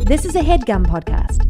This is a HeadGum podcast.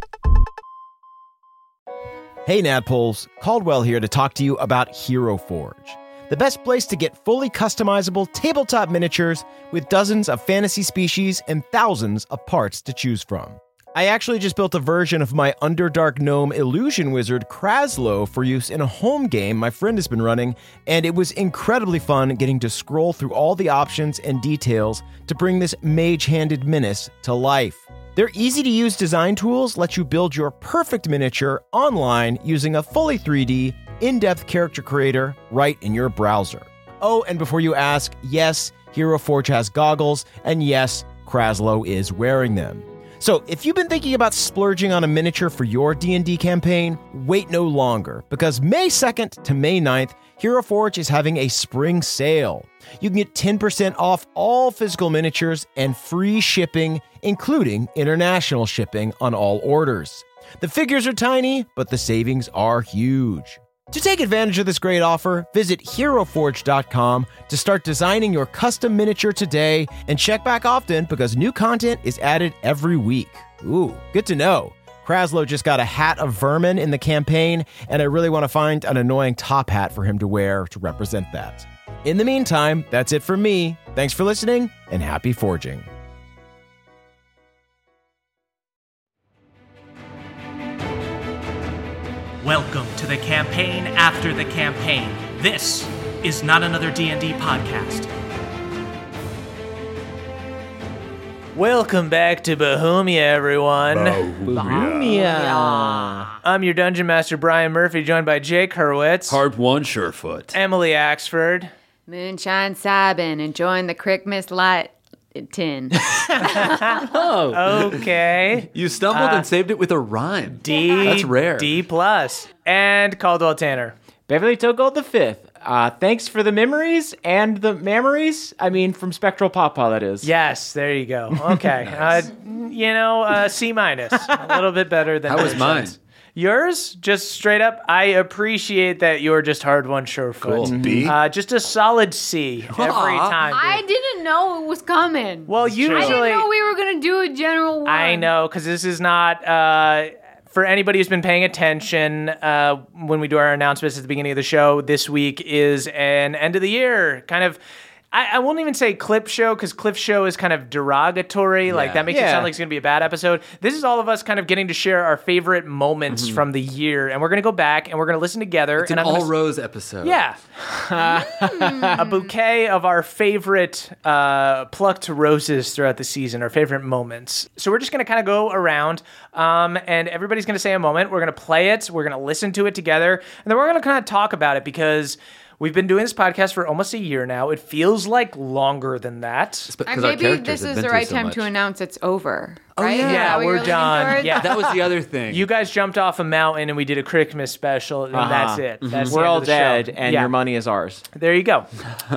Hey Nadpoles, Caldwell here to talk to you about Hero Forge, the best place to get fully customizable tabletop miniatures with dozens of fantasy species and thousands of parts to choose from. I actually just built a version of my Underdark Gnome illusion wizard Kraslow for use in a home game my friend has been running, and it was incredibly fun getting to scroll through all the options and details to bring this mage-handed menace to life. Their easy-to-use design tools let you build your perfect miniature online using a fully 3D, in-depth character creator right in your browser. Oh, and before you ask, yes, Hero Forge has goggles, and yes, Kraslow is wearing them. So if you've been thinking about splurging on a miniature for your D&D campaign, wait no longer, because May 2nd to May 9th, Hero Forge is having a spring sale. You can get 10% off all physical miniatures and free shipping, including international shipping on all orders. The figures are tiny, but the savings are huge. To take advantage of this great offer, visit HeroForge.com to start designing your custom miniature today and check back often because new content is added every week. Ooh, good to know. Kraslow just got a hat of vermin in the campaign, and I really want to find an annoying top hat for him to wear to represent that. In the meantime, that's it from me. Thanks for listening, and happy forging. Welcome to the campaign after the campaign. This is not another D&D podcast. Welcome back to Bohemia, everyone. Bohemia. I'm your Dungeon Master, Brian Murphy, joined by Jake Hurwitz, Hard one, Surefoot. Emily Axford, Moonshine Sabin, enjoying the Crickmas light tin. Okay. You stumbled and saved it with a rhyme. That's rare. D+, and Caldwell Tanner. Beverly Togold the Fifth. Thanks for the memories and the memories. I mean, from Spectral Pawpaw, that is. Yes, there you go. Okay. C-, a little bit better than How was mine? Yours, just straight up, I appreciate that you're just hard one, Surefoot. Cool. B? Just a solid C every time. I dude. didn't know it was coming. Well, usually... I didn't know we were going to do a general one. I know, because this is not... for anybody who's been paying attention, when we do our announcements at the beginning of the show, this week is an end of the year kind of... I won't even say clip show, because clip show is kind of derogatory. Like, that makes it sound like it's going to be a bad episode. This is all of us kind of getting to share our favorite moments from the year. And we're going to go back and we're going to listen together. It's an all-rose episode. Yeah. A bouquet of our favorite plucked roses throughout the season, our favorite moments. So we're just going to kind of go around, and everybody's going to say a moment. We're going to play it. We're going to listen to it together. And then we're going to kind of talk about it, because... we've been doing this podcast for almost a year now. It feels like longer than that. And maybe this is the right time to announce it's over. Right? Yeah, we're done. Yeah, That was the other thing. you guys jumped off a mountain and we did a Christmas special, and that's it. That's the We're end all of the show. dead, and your money is ours. There you go.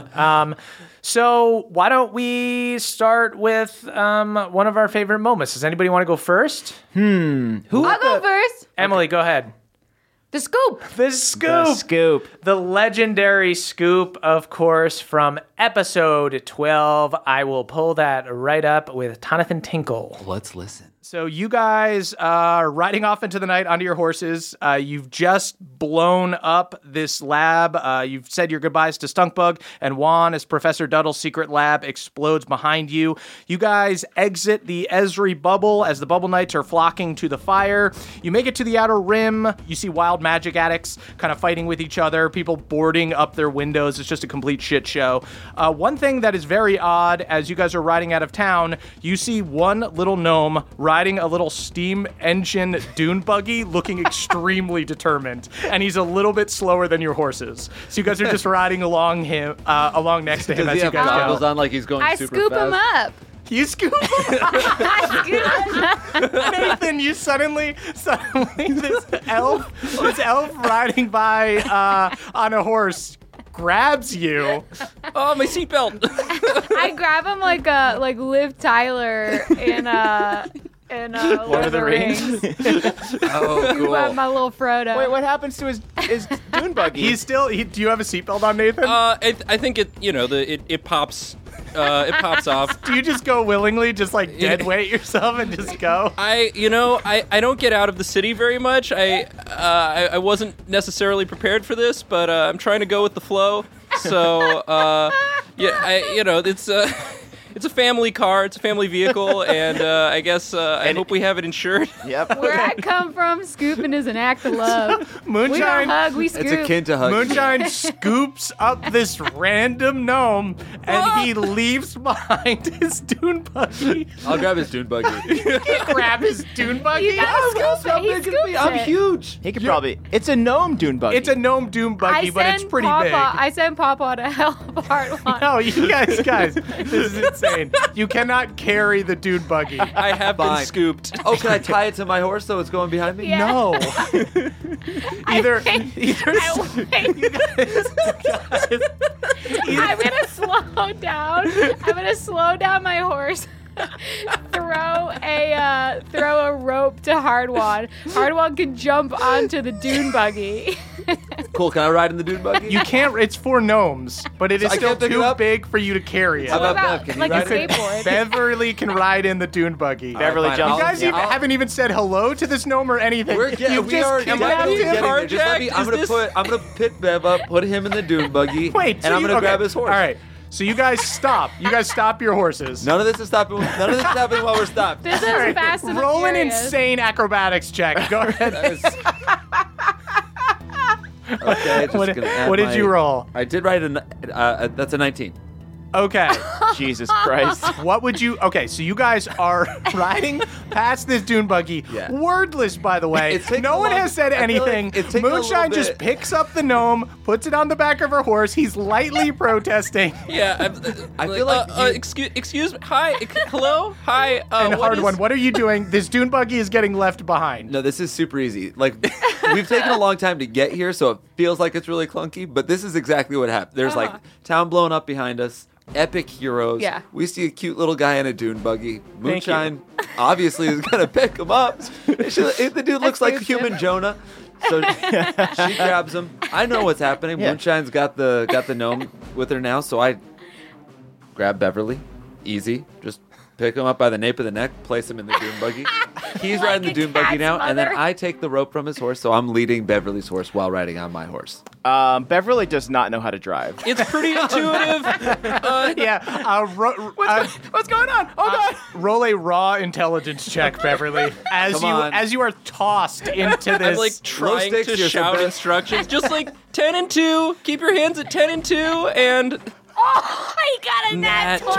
So why don't we start with one of our favorite moments? Does anybody want to go first? I'll go first. Emily, go ahead. The scoop. The scoop. The legendary scoop, of course, from episode 12. I will pull that right up with Tonathan Tinkle. Let's listen. So you guys are riding off into the night onto your horses. You've just blown up this lab. You've said your goodbyes to Stunkbug and Juan as Professor Duddle's secret lab explodes behind you. You guys exit the Esri bubble as the Bubble Knights are flocking to the fire. You make it to the outer rim. You see wild magic addicts kind of fighting with each other, people boarding up their windows. It's just a complete shit show. One thing that is very odd, as you guys are riding out of town, you see one little gnome riding a little steam engine dune buggy looking extremely determined, and he's a little bit slower than your horses. So you guys are just riding along next to him as you guys goggles go. On like he's going I super scoop fast. him up. You scoop him. I scoop him up. Nathan, you suddenly this elf riding by on a horse grabs you. Oh, my seatbelt. I grab him like Liv Tyler in Lord of the Rings. Oh, cool. Grab my little Frodo. Wait, what happens to his dune buggy? Do you have a seatbelt on, Nathan? I think it pops It pops off. Do you just go willingly, just like dead weight yourself and just go? I don't get out of the city very much. I wasn't necessarily prepared for this, but I'm trying to go with the flow. So it's a family car, it's a family vehicle, and I guess I hope we have it insured. Yep. Where I come from, scooping is an act of love. We don't Moonshine, hug, we scoop. It's akin to hugging. Moonshine scoops up this random gnome and he leaves behind his dune buggy. I'll grab his dune buggy. Grab his dune buggy. You gotta scoop it. He scoops I'm it. huge. He could probably. It's a gnome dune buggy. It's a gnome dune buggy, but it's pretty big. I sent Papa to hell of a hard one. No, you guys, this is insane. You cannot carry the dune buggy. I have been Fine. scooped. Oh, can I tie it to my horse so it's going behind me? Yeah. No. either. I'm gonna slow down. I'm gonna slow down my horse. throw a rope to Hardwan. Hardwan can jump onto the dune buggy. Cool. Can I ride in the dune buggy? You can't. It's for gnomes, but it is I still can't pick it too up? big for you to carry it. How What about about Bev? Can like you a ride it? skateboard? Beverly can ride in the dune buggy. Beverly Fine, jumps. You guys I'll- haven't even said hello to this gnome or anything. we just are kidnapped definitely him. getting there. Just let me. Carjacked? I'm gonna pick Bev up, put him in the dune buggy, Wait, and I'm gonna grab his horse. All right. So you guys stop. You guys stop your horses. None of this is stopping. None of this is happening while we're stopped. This is All right, Fast and the roll an Furious. insane acrobatics check. Go ahead. Okay. Just What, gonna add what did you roll? I did write that's a 19. Okay. Jesus Christ. What would you? Okay, so you guys are riding past this dune buggy, Yeah. wordless, by the way. It's taken No a one long- has said I feel like anything. it's taken a little Moonshine just bit. picks up the gnome, puts it on the back of her horse. He's lightly protesting. Yeah, I feel like you- excuse me. Hi, hello, hi. And what hard is- one. What are you doing? This dune buggy is getting left behind. No, this is super easy. Like, we've taken a long time to get here, so it feels like it's really clunky, but this is exactly what happened. There's like town blown up behind us, epic heroes. Yeah. We see a cute little guy in a dune buggy. Moonshine obviously is going to pick him up. The dude looks like human Jonah. So she grabs him. I know what's happening. Yeah. Moonshine's got the gnome with her now, so I grab Beverly. Easy. Just pick him up by the nape of the neck, place him in the dune buggy. He's Like riding the a dune buggy cat's now, and then mother. I take the rope from his horse, so I'm leading Beverly's horse while riding on my horse. Beverly does not know how to drive. It's pretty intuitive. Yeah. What's going on? Oh God! Roll a raw intelligence check, Beverly, as Come on. you are tossed into this. I'm like trying stakes to here, so shout Bev- instructions, just like 10 and 2. Keep your hands at 10 and 2, and Oh, he got a nat 20.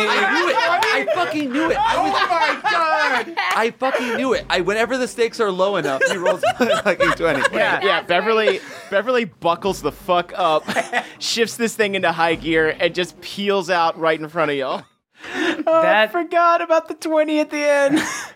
I fucking knew it. oh my God! I fucking knew it. Whenever the stakes are low enough, he rolls like a 20. Yeah, Beverly buckles the fuck up, shifts this thing into high gear, and just peels out right in front of y'all. I forgot about the 20 at the end.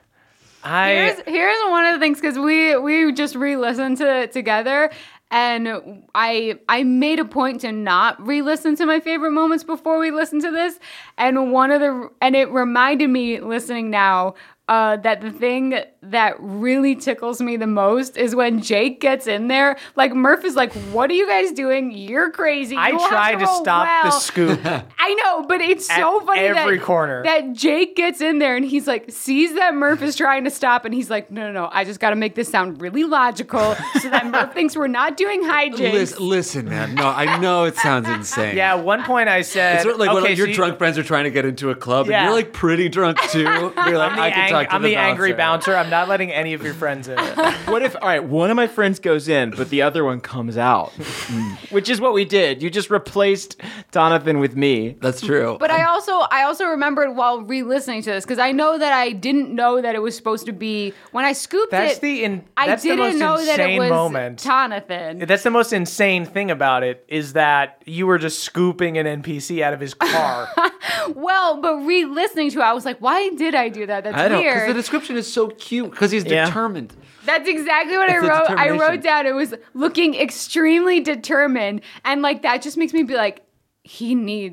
Here's one of the things, because we just re-listened to it together, and I made a point to not re-listen to my favorite moments before we listened to this, and it reminded me listening now that the thing that really tickles me the most is when Jake gets in there. Like, Murph is like, "What are you guys doing? You're crazy." I You will have tried to roll stop the well." scoop. I know, but it's so At funny every that, corner. that Jake gets in there and he's like, sees that Murph is trying to stop, and he's like, no, I just got to make this sound really logical so that Murph thinks we're not doing hijinks. Listen, man. No, I know it sounds insane. Yeah, at one point I said, It's sort of like when okay, your so drunk friends are trying to get into a club, Yeah. and you're like pretty drunk too. You're like, I can talk to I'm the angry bouncer. bouncer. I'm not letting any of your friends in. What if, all right, one of my friends goes in, but the other one comes out? Which is what we did. You just replaced Jonathan with me. That's true. But I also remembered while re-listening to this, because I know that I didn't know that it was supposed to be, when I scooped That's it, the I that's the didn't most know that it insane was moment. Jonathan. That's the most insane thing about it, is that you were just scooping an NPC out of his car. Well, but re-listening to it, I was like, why did I do that? That's I know, because weird. the description is so cute, because he's Yeah. determined. That's exactly what I It's a wrote. I determination. wrote down it was looking extremely determined, and like that just makes me be like, he needs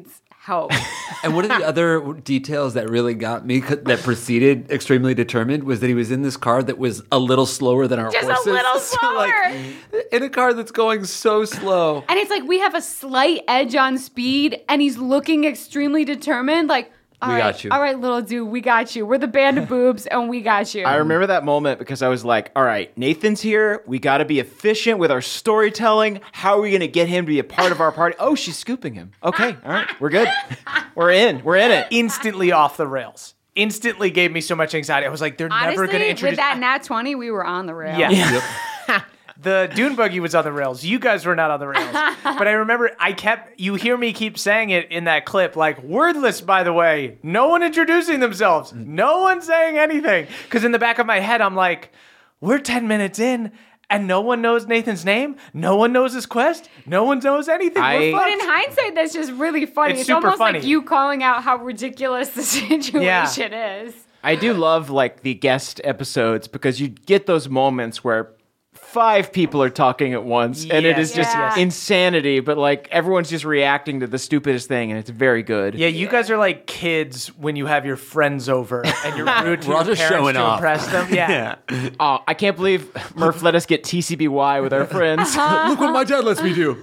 help. And one of the other details that really got me that preceded Extremely Determined was that he was in this car that was a little slower than our Just horses. a little So, slower. in a car that's going so slow. And it's like we have a slight edge on speed, and he's looking extremely determined. Like, We got you. All right, little dude, we got you. We're the band of boobs, and we got you. I remember that moment because I was like, all right, Nathan's here. We got to be efficient with our storytelling. How are we going to get him to be a part of our party? Oh, she's scooping him. Okay, all right, we're good. We're in it. Instantly off the rails. Instantly gave me so much anxiety. I was like, they're never going to introduce... with that Nat 20, we were on the rails. Yeah. The dune buggy was on the rails. You guys were not on the rails. But I remember you hear me keep saying it in that clip, like, wordless, by the way. No one introducing themselves. No one saying anything. Because in the back of my head, I'm like, we're 10 minutes in, and no one knows Nathan's name. No one knows his quest. No one knows anything. We're But in fucked. hindsight, that's just really funny. It's It's almost super funny. like you calling out how ridiculous the situation is. I do love like the guest episodes because you get those moments where 5 people are talking at once and it is just Yes. insanity, but like everyone's just reacting to the stupidest thing and it's very good. Yeah, you guys are like kids when you have your friends over and you're rude to We're all your just parents showing to off. impress them. Yeah. Oh, I can't believe Murph let us get TCBY with our friends. Look what my dad lets me do.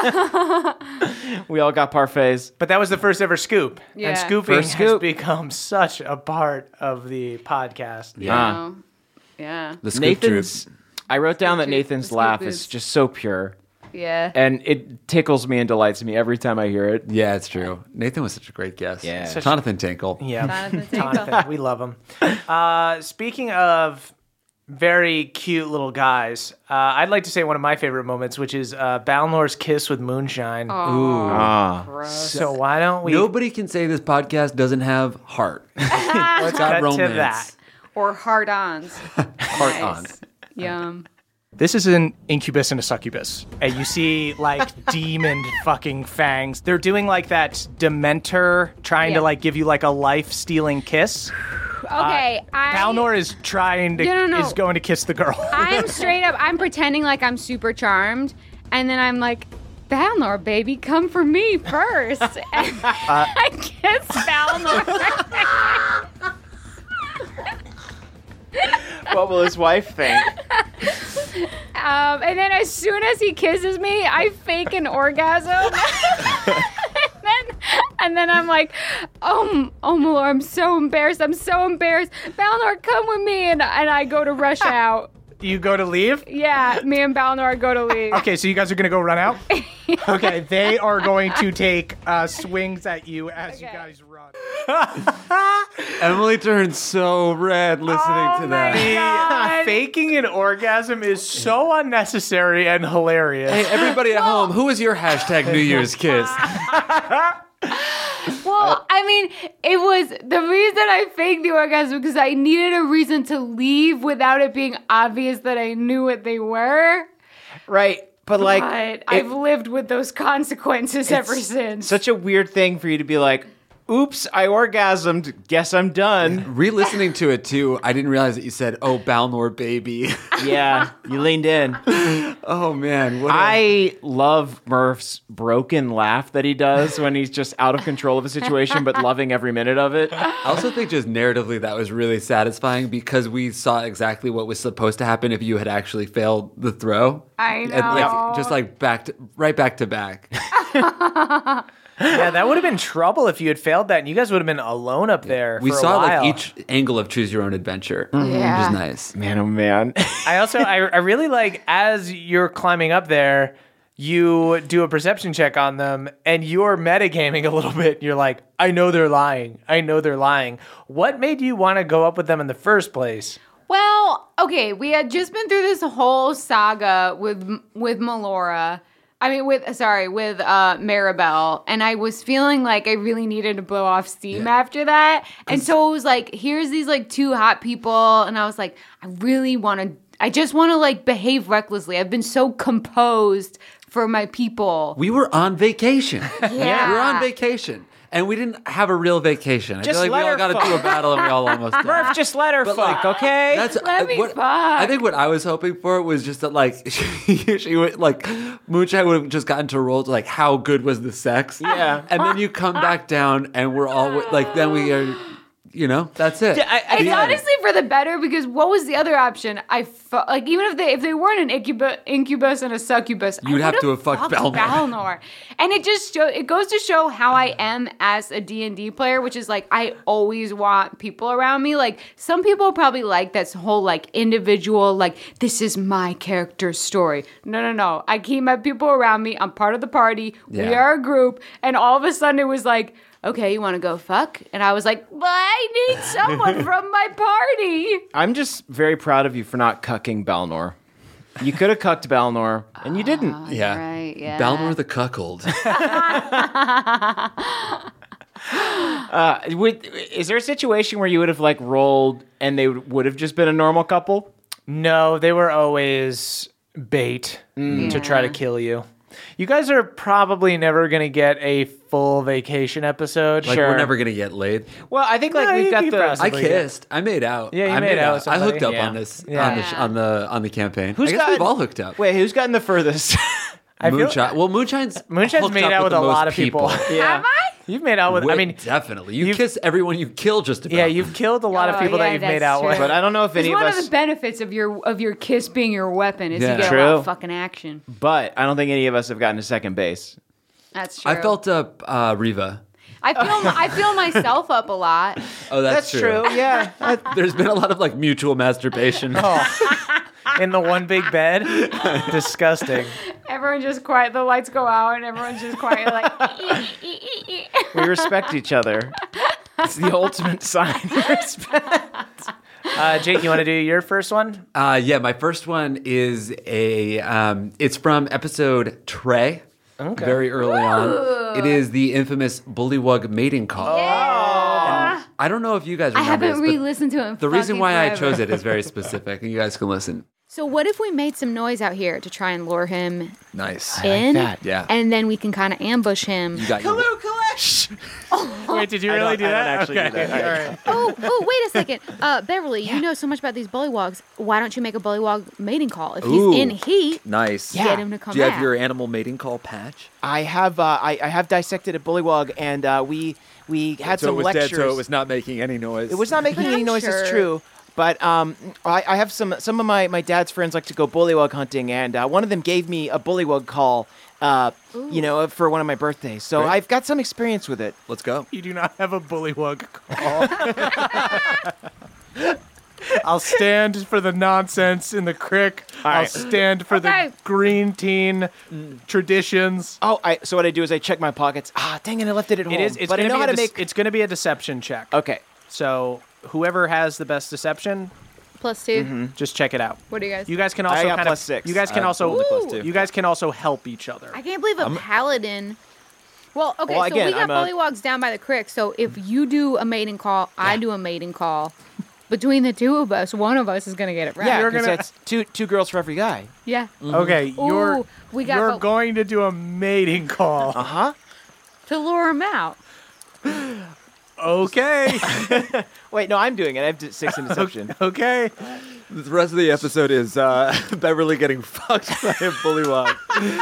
We all got parfaits. But that was the first ever scoop. Yeah. And scooping First has scoop. become such a part of the podcast. Yeah. Yeah. The scoop Nathan's. troop. I wrote down that Scoop troop, Nathan's the laugh scoop is is- just so pure, Yeah. and it tickles me and delights me every time I hear it. Yeah, it's true. Nathan was such a great guest. Yeah. Jonathan Tinkle. Yeah. Jonathan Tinkle. Jonathan, we love him. Speaking of very cute little guys, I'd like to say one of my favorite moments, which is Balnor's kiss with Moonshine. So why don't we Nobody can say this podcast doesn't have heart. let's got cut to romance. that. Or hard-ons. Heart on. Yum. This is an incubus and a succubus. And you see, like, demon fucking fangs. They're doing, like, that Dementor trying to, like, give you, like, a life-stealing kiss. Okay, Balnor is trying to, No. is going to kiss the girl. I'm straight up, I'm pretending like I'm super charmed, and then I'm like, Balnor, baby, come for me first. And I kiss Balnor. What will his wife think? And then as soon as he kisses me, I fake an orgasm. and then I'm like, oh my Lord, I'm so embarrassed. Balnor, come with me. And I go to rush out. You go to leave? Yeah, me and Balnor go to leave. Okay, so you guys are going to go run out? Okay, they are going to take swings at you as you guys run. Emily turned so red listening to that. Faking an orgasm is so unnecessary and hilarious. Hey, everybody at home, who is your hashtag New Year's kiss? Well, I mean, it was the reason I faked the orgasm because I needed a reason to leave without it being obvious that I knew what they were. Right, but like, But I've lived with those consequences ever since. such a weird thing for you to be like, oops, I orgasmed. Guess I'm done. Re-listening to it too, I didn't realize that you said, "Oh, Balnor, baby." Yeah, you leaned in. Oh man, I love Murph's broken laugh that he does when he's just out of control of a situation but loving every minute of it. I also think just narratively that was really satisfying because we saw exactly what was supposed to happen if you had actually failed the throw. I know. And just like right back to back. Yeah, that would have been trouble if you had failed that, and you guys would have been alone up there. We for saw a while. like each angle of Choose Your Own Adventure, Yeah. which is nice. Man, oh man. I really like as you're climbing up there, you do a perception check on them, and you're metagaming a little bit. You're like, I know they're lying. What made you want to go up with them in the first place? Well, okay, we had just been through this whole saga with Melora. with Maribel, and I was feeling like I really needed to blow off steam after that. And so it was like, here's these like 2 hot people, and I was like, I just want to like behave recklessly. I've been so composed for my people. We were on vacation. Yeah. We were on vacation. And we didn't have a real vacation. I Just feel like we let all her got to fuck. do a battle and we all almost died. Murph, just let her But, fuck, like, okay? That's Let me what, fuck. I think what I was hoping for was just that, like, she would, like, Moonshine would have just gotten to roll to, like, how good was the sex? Yeah. And then you come back down and we're all, like, then we are, you know, that's it. Yeah, It's honestly for the better because what was the other option? Like even if they weren't an incubus and a succubus, You'd I have to would've have fucked Balnor. And it goes to show how I am as a D&D player, which is like I always want people around me. Like some people probably like this whole like individual, like this is my character's story. No. I keep my people around me. I'm part of the party. Yeah. We are a group, and all of a sudden it was like, okay, you want to go fuck? And I was like, but I need someone from my party. I'm just very proud of you for not cucking Balnor. You could have cucked Balnor, and you didn't. Yeah. Right, yeah. Balnor the cuckold. Is there a situation where you would have like rolled and they would have just been a normal couple? No, they were always bait to try to kill you. You guys are probably never going to get a full vacation episode. Like, we're never going to get laid. Well, I think like No, we've you got could the. possibly- I kissed. I made out. Yeah, you I made out with I hooked up somebody. on this Yeah. on the campaign. Who's I guess got- we've all hooked up. Wait, who's gotten the furthest? Moonshine. Well, Moonshine's hooked made up out with the a lot most of people. Yeah. Have I? You've made out with. I mean, definitely. You you've- kiss everyone you kill just about. yeah, you've killed a lot of Oh, people yeah, that you've made that's out with. true. But I don't know if It's any of one us. of the benefits of your kiss being your weapon is Yeah. you get a lot True. of fucking action. But I don't think any of us have gotten to second base. That's true. I felt Riva. I feel myself up a lot. Oh, that's true. Yeah. There's been a lot of like mutual masturbation. In the one big bed. Disgusting. Everyone just quiet. The lights go out, and everyone's just quiet, like. We respect each other. It's the ultimate sign of respect. Jake, you want to do your first one? Yeah, my first one is it's from episode Trey. Okay. Very early on. It is the infamous Bullywug mating call. Yeah. I don't know if you guys I remember haven't this, but re-listened to it. In the reason fucking why I forever. chose it is very specific, and you guys can listen. So what if we made some noise out here to try and lure him Nice. in? that. Yeah. And then we can kind of ambush him. You got your Wait, did you really do that? actually do that. All right. Oh, wait a second. Beverly, you know so much about these bullywugs. Why don't you make a bullywug mating call? If Ooh. he's in heat, Nice. get him to come Do you back. have your animal mating call patch? I have dissected a bullywug, and we had So some it was lectures. dead, so it was not making any noise. It was not making But any I'm noise. sure- It's true. But I have some of my dad's friends like to go bullywug hunting, and one of them gave me a bullywug call, for one of my birthdays. So Great. I've got some experience with it. Let's go. You do not have a bullywug call. I'll stand for the nonsense in the crick. I'll right. stand for Okay. the green teen traditions. Oh, so what I do is I check my pockets. Ah, dang it, I left it at home. It's but I gonna know be how a to make. It's going to be a deception check. Okay. So whoever has the best deception, +2. just check it out. What do you guys? You guys can I also got kind of +6. You guys can I also rolled a +2. you guys can also help each other. I can't believe a paladin. Well, okay, Well, so again, we got I'm a- bullywugs down by the creek. So if you do a mating call, I do a mating call. Between the two of us, one of us is gonna get it right. Yeah, You're because gonna- that's two girls for every guy. Yeah. Okay, you're Ooh, we got you're bo- going to do a mating call. Huh? to lure him out. Okay. Wait, no, I'm doing it. I have 6 in deception. Okay. The rest of the episode is Beverly getting fucked by a bullywug.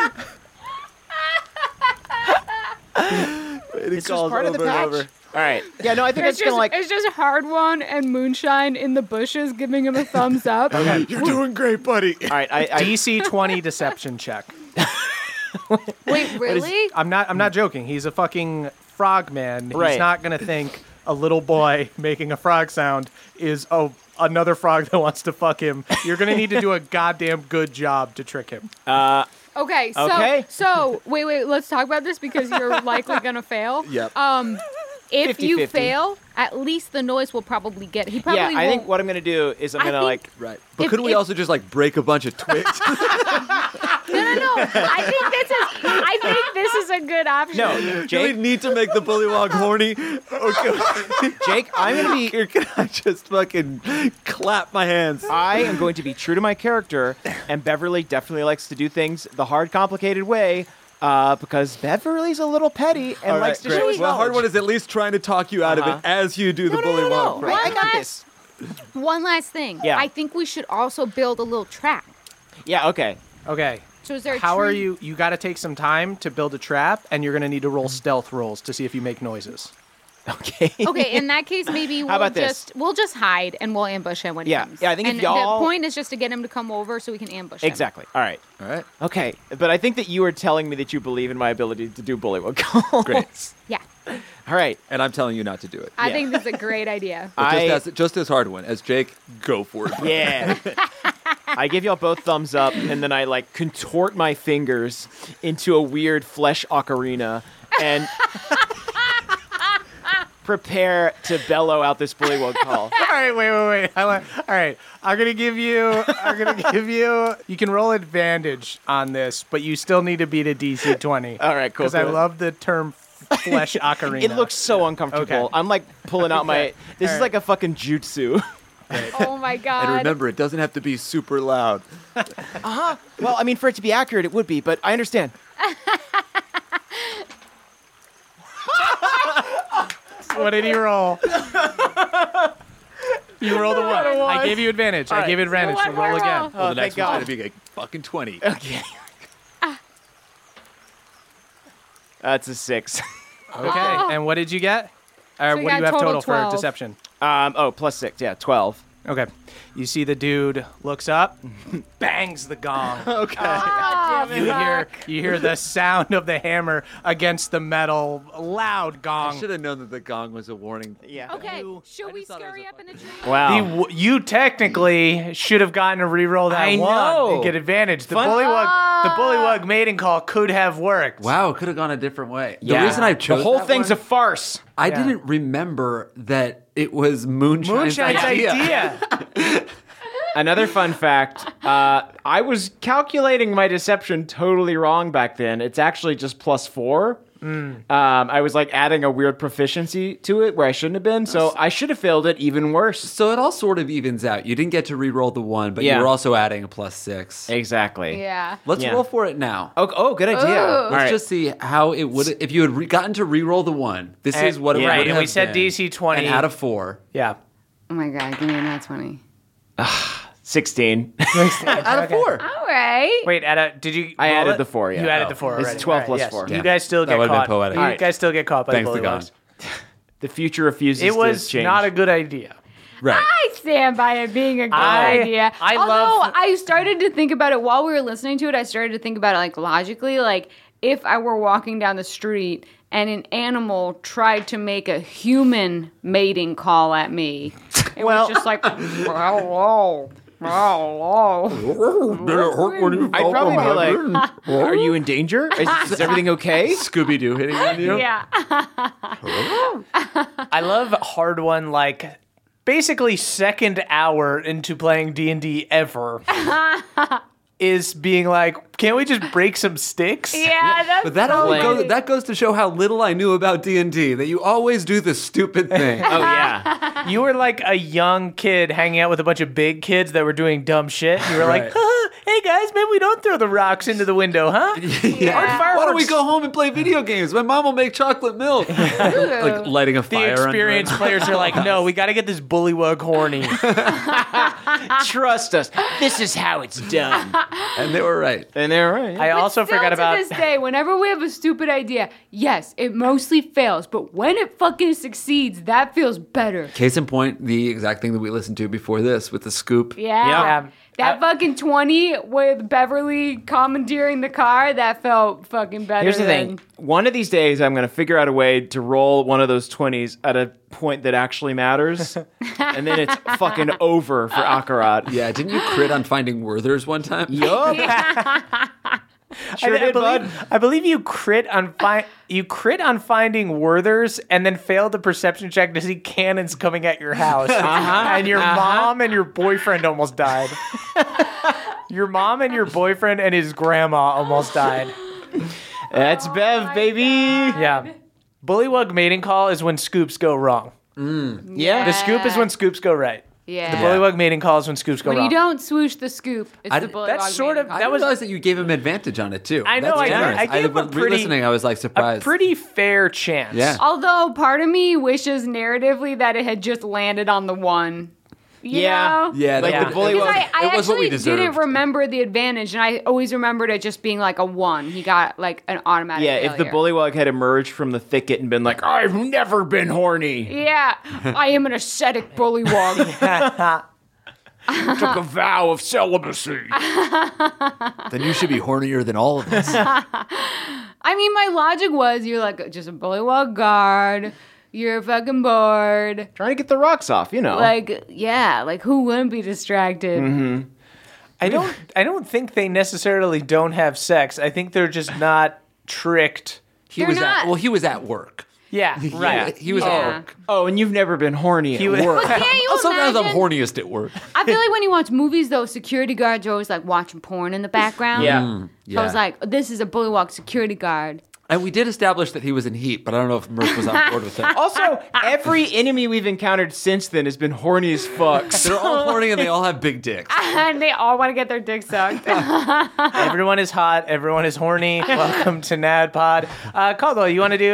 This was part of the patch. All right. Yeah, no, I think It's it's gonna it's just a hard one and Moonshine in the bushes giving him a thumbs up. You're doing great, buddy. All right, I DC 20 deception check. Wait, really? I'm not joking. He's a fucking frogman. He's Right. not gonna think a little boy making a frog sound is another frog that wants to fuck him. You're gonna need to do a goddamn good job to trick him. Okay, so Okay. wait, let's talk about this because you're likely gonna fail. Yep. If you 50-50. fail, at least the noise will probably get. He probably yeah, I think won't- what I'm gonna do is I'm I gonna think- Right. But If- couldn't we if- also just like break a bunch of twigs? No. I think this is a good option. no, Do we Jake. need to make the bullywog horny? Okay. Jake, I'm gonna be. Or can I just fucking clap my hands? I am going to be true to my character, and Beverly definitely likes to do things the hard, complicated way. Because Beverly's a little petty and likes to show his Well, knowledge. Hard One is at least trying to talk you out of it as you do the bully walk. I got this. One last thing. Yeah. I think we should also build a little trap. Yeah, okay. Okay. So is there a How are tree- you? You got to take some time to build a trap, and you're going to need to roll stealth rolls to see if you make noises. Okay. Okay, in that case, maybe we'll about this? we'll just hide and we'll ambush him when he Yeah. comes. Yeah, I think if and y'all- the point is just to get him to come over so we can ambush him. Exactly. All right. All right. Okay. But I think that you were telling me that you believe in my ability to do bullywug calls. Great. Yeah, All right. And I'm telling you not to do it. I think this is a great idea. But just as Hard One, as Jake, go for it. Yeah. I give y'all both thumbs up, and then I like contort my fingers into a weird flesh ocarina and prepare to bellow out this bullywug call. All right, wait. All right, I'm gonna give you. You can roll advantage on this, but you still need to beat a DC 20. All right, cool. Because I cool. love the term flesh ocarina. It looks so uncomfortable. Okay. I'm like pulling out my. This is All like a fucking jutsu. Oh my god. And remember, it doesn't have to be super loud. Well, I mean, for it to be accurate, it would be, but I understand. What did he roll? You rolled a 1. I gave you advantage. I gave you advantage. So roll again. Oh, the next thank one's God. going to be a fucking 20. Okay. That's a 6. Okay. And what did you get? Or we what do you got have total total 12. for deception? Plus 6. Yeah, 12. Okay. You see the dude looks up, bangs the gong. You hear the sound of the hammer against the metal, loud I gong. should have known that the gong was a warning. Yeah. Okay, should we scurry up in the tree? Wow. You technically should have gotten to re-roll that I one know. and get advantage. The Fun- bullywug mating call could have worked. Wow, it could have gone a different way. Yeah. The reason I chose the whole that thing's one, a farce. I Yeah. didn't remember that it was Moonshine's Moonshine's idea. Another fun fact, I was calculating my deception totally wrong back then. It's actually just +4. I was like adding a weird proficiency to it where I shouldn't have been, so I should have failed it even worse. So it all sort of evens out. You didn't get to re-roll the 1, but Yeah. you were also adding a +6. Exactly. Yeah. Let's Yeah. roll for it now. Oh, good idea. Ooh. All Let's right. just see how it would if you had gotten to re-roll the 1. This is what it would right, have and we said been. DC 20. And out of 4. Yeah. Oh my god, give me a nat 20. 16. Out of 4. All right. Wait, did you? I roll added it? the 4, yeah. You added Oh. the 4 It's already. 12 All plus yes. 4. You Yeah. guys still That get would've been caught. poetic. You All right. guys still get caught by Thanks the to Gone. bullywogs. The future refuses It was to change. not a good idea. Right. I stand by it being a good idea. I Although love- I started to think about it while we were listening to it. I started to think about it like logically, like if I were walking down the street and an animal tried to make a human mating call at me, it was just like, hello. I'd probably be like, are you in danger? Is everything okay? Scooby-Doo hitting on you? Yeah. I love Hard One, like, basically second hour into playing D&D ever is being like, can't we just break some sticks? Yeah, that's But that that goes to show how little I knew about D&D, that you always do the stupid thing. Oh, yeah. You were like a young kid hanging out with a bunch of big kids that were doing dumb shit. You were like, hey guys, maybe we don't throw the rocks into the window, huh? Yeah. Why don't we go home and play video games? My mom will make chocolate milk. Like lighting a The fire. experienced players are like, no, we got to get this bullywug horny. Trust us. This is how it's done. And they were right. And they're right. I also Still forgot to about. this day, whenever we have a stupid idea, yes, it mostly fails, but when it fucking succeeds, that feels better. Case in point, the exact thing that we listened to before this with the scoop. Yeah. Yeah. That fucking 20 with Beverly commandeering the car, that felt fucking better. Here's the thing. One of these days, I'm going to figure out a way to roll one of those 20s at a point that actually matters. And then it's fucking over for Akarat. Yeah, didn't you crit on finding Werthers one time? Yup. Sure did, bud. I believe you crit on finding Werthers and then failed the perception check to see cannons coming at your house. And your mom and your boyfriend almost died. Your mom and your boyfriend and his grandma almost died. That's Bev, baby. Yeah. Bullywug mating call is when scoops go wrong. Yeah. The scoop is when scoops go right. Yeah. The bullywug mating calls when scoops go When wrong. you don't swoosh the scoop, it's the bullywug. That's sort of- I that didn't was- realize that you gave him advantage on it too. I know, That's I did. generous. I gave him a pretty- Re-listening, I was like a surprised. pretty fair chance. Yeah. Although part of me wishes narratively that it had just landed on the one. You know? Yeah, Like Yeah. the bullywug. Because I it was what we actually deserved. didn't remember the advantage, and I always remembered it just being like a 1. He got like an automatic Yeah, if the failure. bullywug had emerged from the thicket and been like, I've never been horny. Yeah, I am an ascetic bullywug. Took a vow of celibacy. Then you should be hornier than all of us. I mean, my logic was you're like just a bullywug guard. You're fucking bored. Trying to get the rocks off, you know. Like, yeah, like who wouldn't be distracted? Mm-hmm. I don't think they necessarily don't have sex. I think they're just not tricked. He They're was not- he was at work. Yeah, right. He was Yeah. at work. Oh, and you've never been horny at work. Can't you Sometimes I'm imagine? horniest at work. I feel like when you watch movies, though, security guards are always like watching porn in the background. Yeah. So I was like, this is a bullywug security guard. And we did establish that he was in heat, but I don't know if Murph was on board with it. Also, every enemy we've encountered since then has been horny as fuck. They're all horny and they all have big dicks. And they all want to get their dick sucked. Everyone is hot. Everyone is horny. Welcome to NADPod. Caldwell, you want to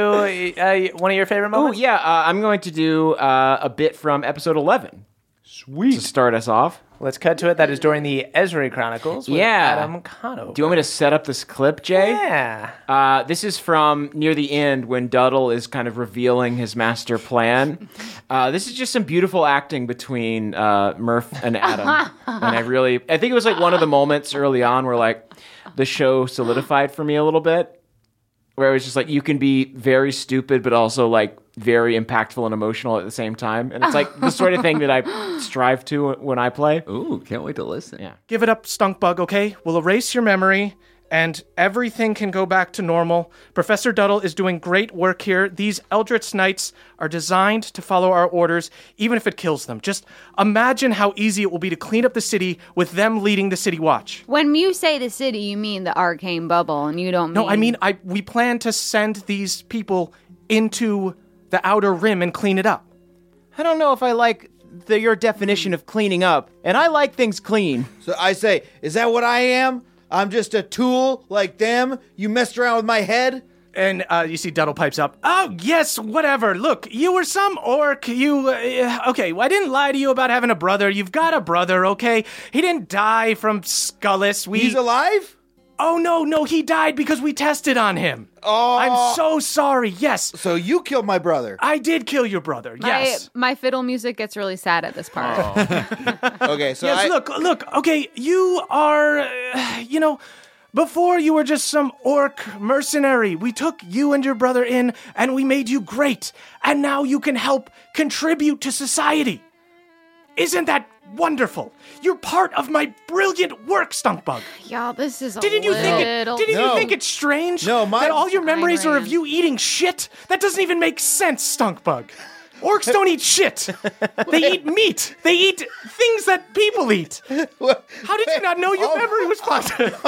do one of your favorite Oh, moments? yeah. I'm going to do a bit from episode 11. Sweet. To start us off. Let's cut to it. That is during the Ezra Chronicles with Yeah. Adam Conover. Do you want me to set up this clip, Jay? Yeah. This is from near the end when Duddle is kind of revealing his master plan. This is just some beautiful acting between Murph and Adam. And I think it was like one of the moments early on where like the show solidified for me a little bit. Where it was just like, you can be very stupid, but also like very impactful and emotional at the same time. And it's like the sort of thing that I strive to when I play. Ooh, can't wait to listen. Yeah. Give it up, Stunkbug, okay? We'll erase your memory, and everything can go back to normal. Professor Duddle is doing great work here. These Eldritch Knights are designed to follow our orders, even if it kills them. Just imagine how easy it will be to clean up the city with them leading the City Watch. When you say the city, you mean the arcane bubble, and you don't mean... No, I mean, we plan to send these people into the Outer Rim and clean it up. I don't know if I like your definition of cleaning up, and I like things clean. So I say, is that what I am? I'm just a tool like them? You messed around with my head? And you see Duddle pipes up. Oh, yes, whatever. Look, you were some orc. Okay, well, I didn't lie to you about having a brother. You've got a brother, okay? He didn't die from Scullus. He's alive? Oh, no, he died because we tested on him. Oh. I'm so sorry, yes. So you killed my brother. I did kill your brother, yes. My fiddle music gets really sad at this part. Okay, so Yes, look, okay, you are, before you were just some orc mercenary. We took you and your brother in, and we made you great. And now you can help contribute to society. Isn't that wonderful? You're part of my brilliant work, Stunkbug. Y'all, this is Didn't you think it's strange? No, that all your memories are of you eating shit? That doesn't even make sense, Stunkbug. Orcs don't eat shit. They eat meat. They eat things that people eat. How did you not know your memory was fucked?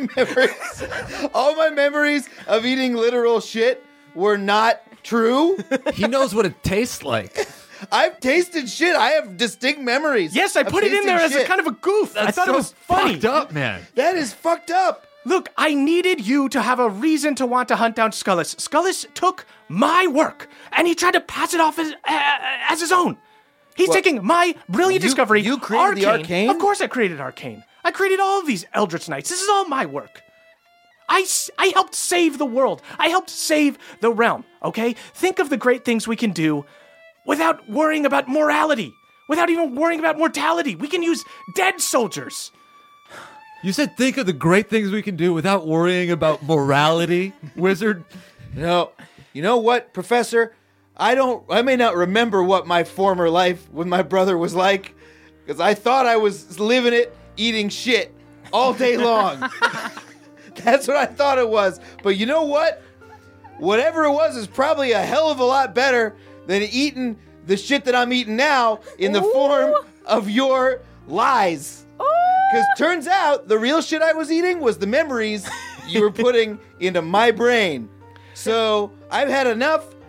all my memories of eating literal shit were not true. He knows what it tastes like. I've tasted shit. I have distinct memories. Yes, I put it in there as a kind of a goof. I thought it was funny. Fucked up, man. That is fucked up. Look, I needed you to have a reason to want to hunt down Scullus. Scullus took my work, and he tried to pass it off as his own. He's taking my brilliant discovery, you created the Arcane? Of course I created Arcane. I created all of these Eldritch Knights. This is all my work. I helped save the world. I helped save the realm, okay? Think of the great things we can do without worrying about morality, without even worrying about mortality. We can use dead soldiers. You said think of the great things we can do without worrying about morality, wizard. No, you know what, Professor? I may not remember what my former life with my brother was like, because I thought I was living it, eating shit all day long. That's what I thought it was. But you know what? Whatever it was is probably a hell of a lot better than eating the shit that I'm eating now in the form of your lies. Because turns out the real shit I was eating was the memories you were putting into my brain. So I've had enough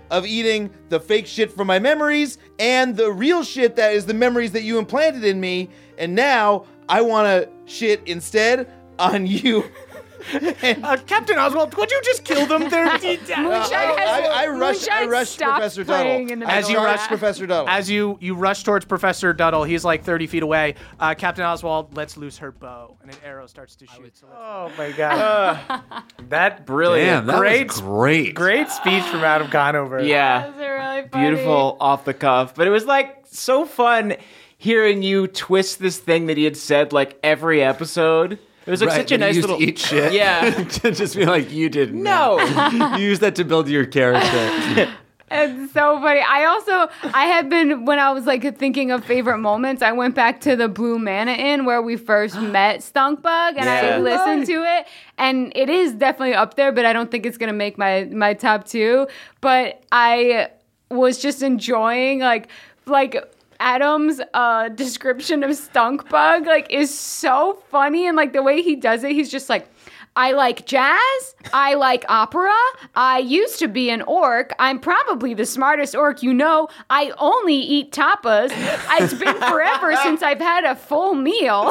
of eating the fake shit from my memories and the real shit that is the memories that you implanted in me. And now I want to shit instead on you. Captain Oswald, would you just kill them? I rushed Professor Duddle. As you rushed Professor Duddle. As you rush towards Professor Duddle, he's like 30 feet away. Captain Oswald lets loose her bow, and an arrow starts to shoot. Oh my god! That brilliant, Damn, that was great. Great speech from Adam Conover. Yeah, That was really funny. beautiful off the cuff, but it was like so fun hearing you twist this thing that he had said like every episode. It was like such a nice used little to eat shit. Yeah, to just be like, you didn't. No. You use that to build your character. It's so funny. I had been, when I was like thinking of favorite moments, I went back to the Blue Manna Inn where we first met Stunkbug, and I listened to it, and it is definitely up there, but I don't think it's going to make my top 2. But I was just enjoying like Adam's description of Stunkbug like is so funny, and like the way he does it, he's just like, I like jazz, I like opera, I used to be an orc, I'm probably the smartest orc you know, I only eat tapas, it's been forever since I've had a full meal.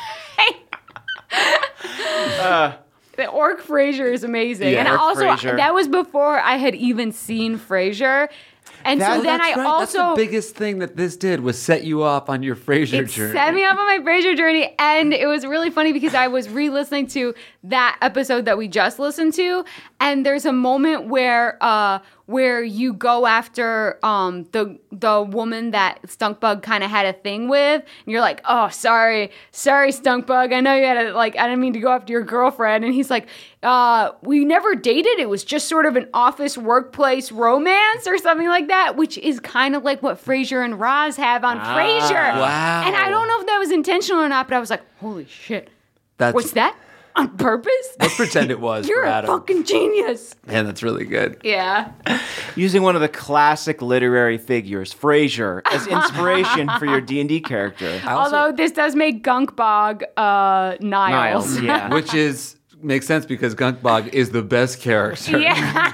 The Orc Frasier is amazing. Yeah, and Orc also, Frasier. that was before I had even seen Frasier. And so then I That's the also biggest thing that this did was set you off on your Frasier journey. set me off on my Frasier journey, and it was really funny because I was re-listening to that episode that we just listened to, and there's a moment where you go after the woman that Stunkbug kind of had a thing with, and you're like, oh, sorry Stunkbug, I know you had I didn't mean to go after your girlfriend, and he's like, we never dated, it was just sort of an office workplace romance or something like that, which is kind of like what Frasier and Roz have on Frasier. Wow. And I don't know if that was intentional or not, but I was like, holy shit, what's that? On purpose? Let's pretend it was. You're for a Adam. fucking genius. Man, that's really good. Yeah. using one of the classic literary figures, Frasier, as inspiration for your D&D character. Although this does make Gunkbog Niles. Yeah. Which makes sense because Gunkbog is the best character. Yeah.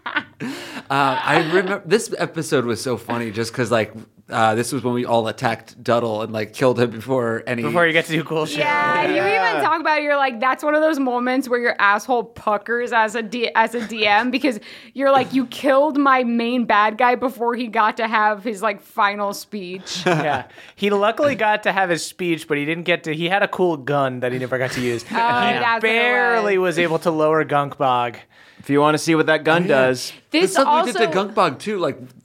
I remember this episode was so funny just because this was when we all attacked Duddle and killed him before you get to do cool shit. Yeah, you even talk about it, you're like, that's one of those moments where your asshole puckers as a DM because you're like, you killed my main bad guy before he got to have his final speech. Yeah, he luckily got to have his speech, but he didn't get to. He had a cool gun that he never got to use. He that's what it barely was able to lower Gunkbog. If you want to see what that gun does. This something also we did to Gunkbog too,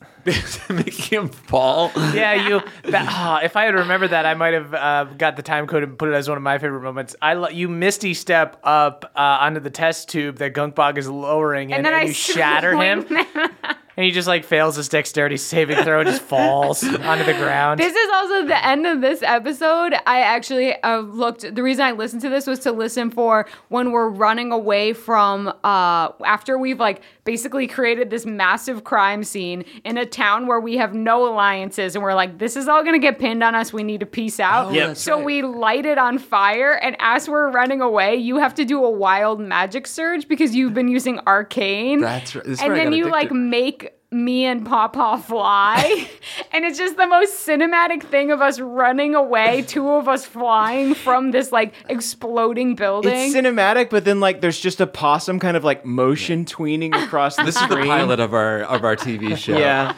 making him fall. Yeah, if I had remembered that, I might have got the time code and put it as one of my favorite moments. You misty step up onto the test tube that Gunkbog is lowering, and then you shatter him. And he just fails his dexterity saving throw and just falls onto the ground. This is also the end of this episode. I actually looked. The reason I listened to this was to listen for when we're running away from after we've basically created this massive crime scene in a town where we have no alliances, and we're like, this is all gonna get pinned on us. We need to peace out. Oh, yep. So we light it on fire, and as we're running away, you have to do a wild magic surge because you've been using arcane. That's right. This is And where I then got you addicted. make me and Pawpaw fly. And it's just the most cinematic thing of us running away, two of us flying from this exploding building. It's cinematic, but then there's just a possum kind of motion tweening across the This is screen. the pilot of our TV show. Yeah.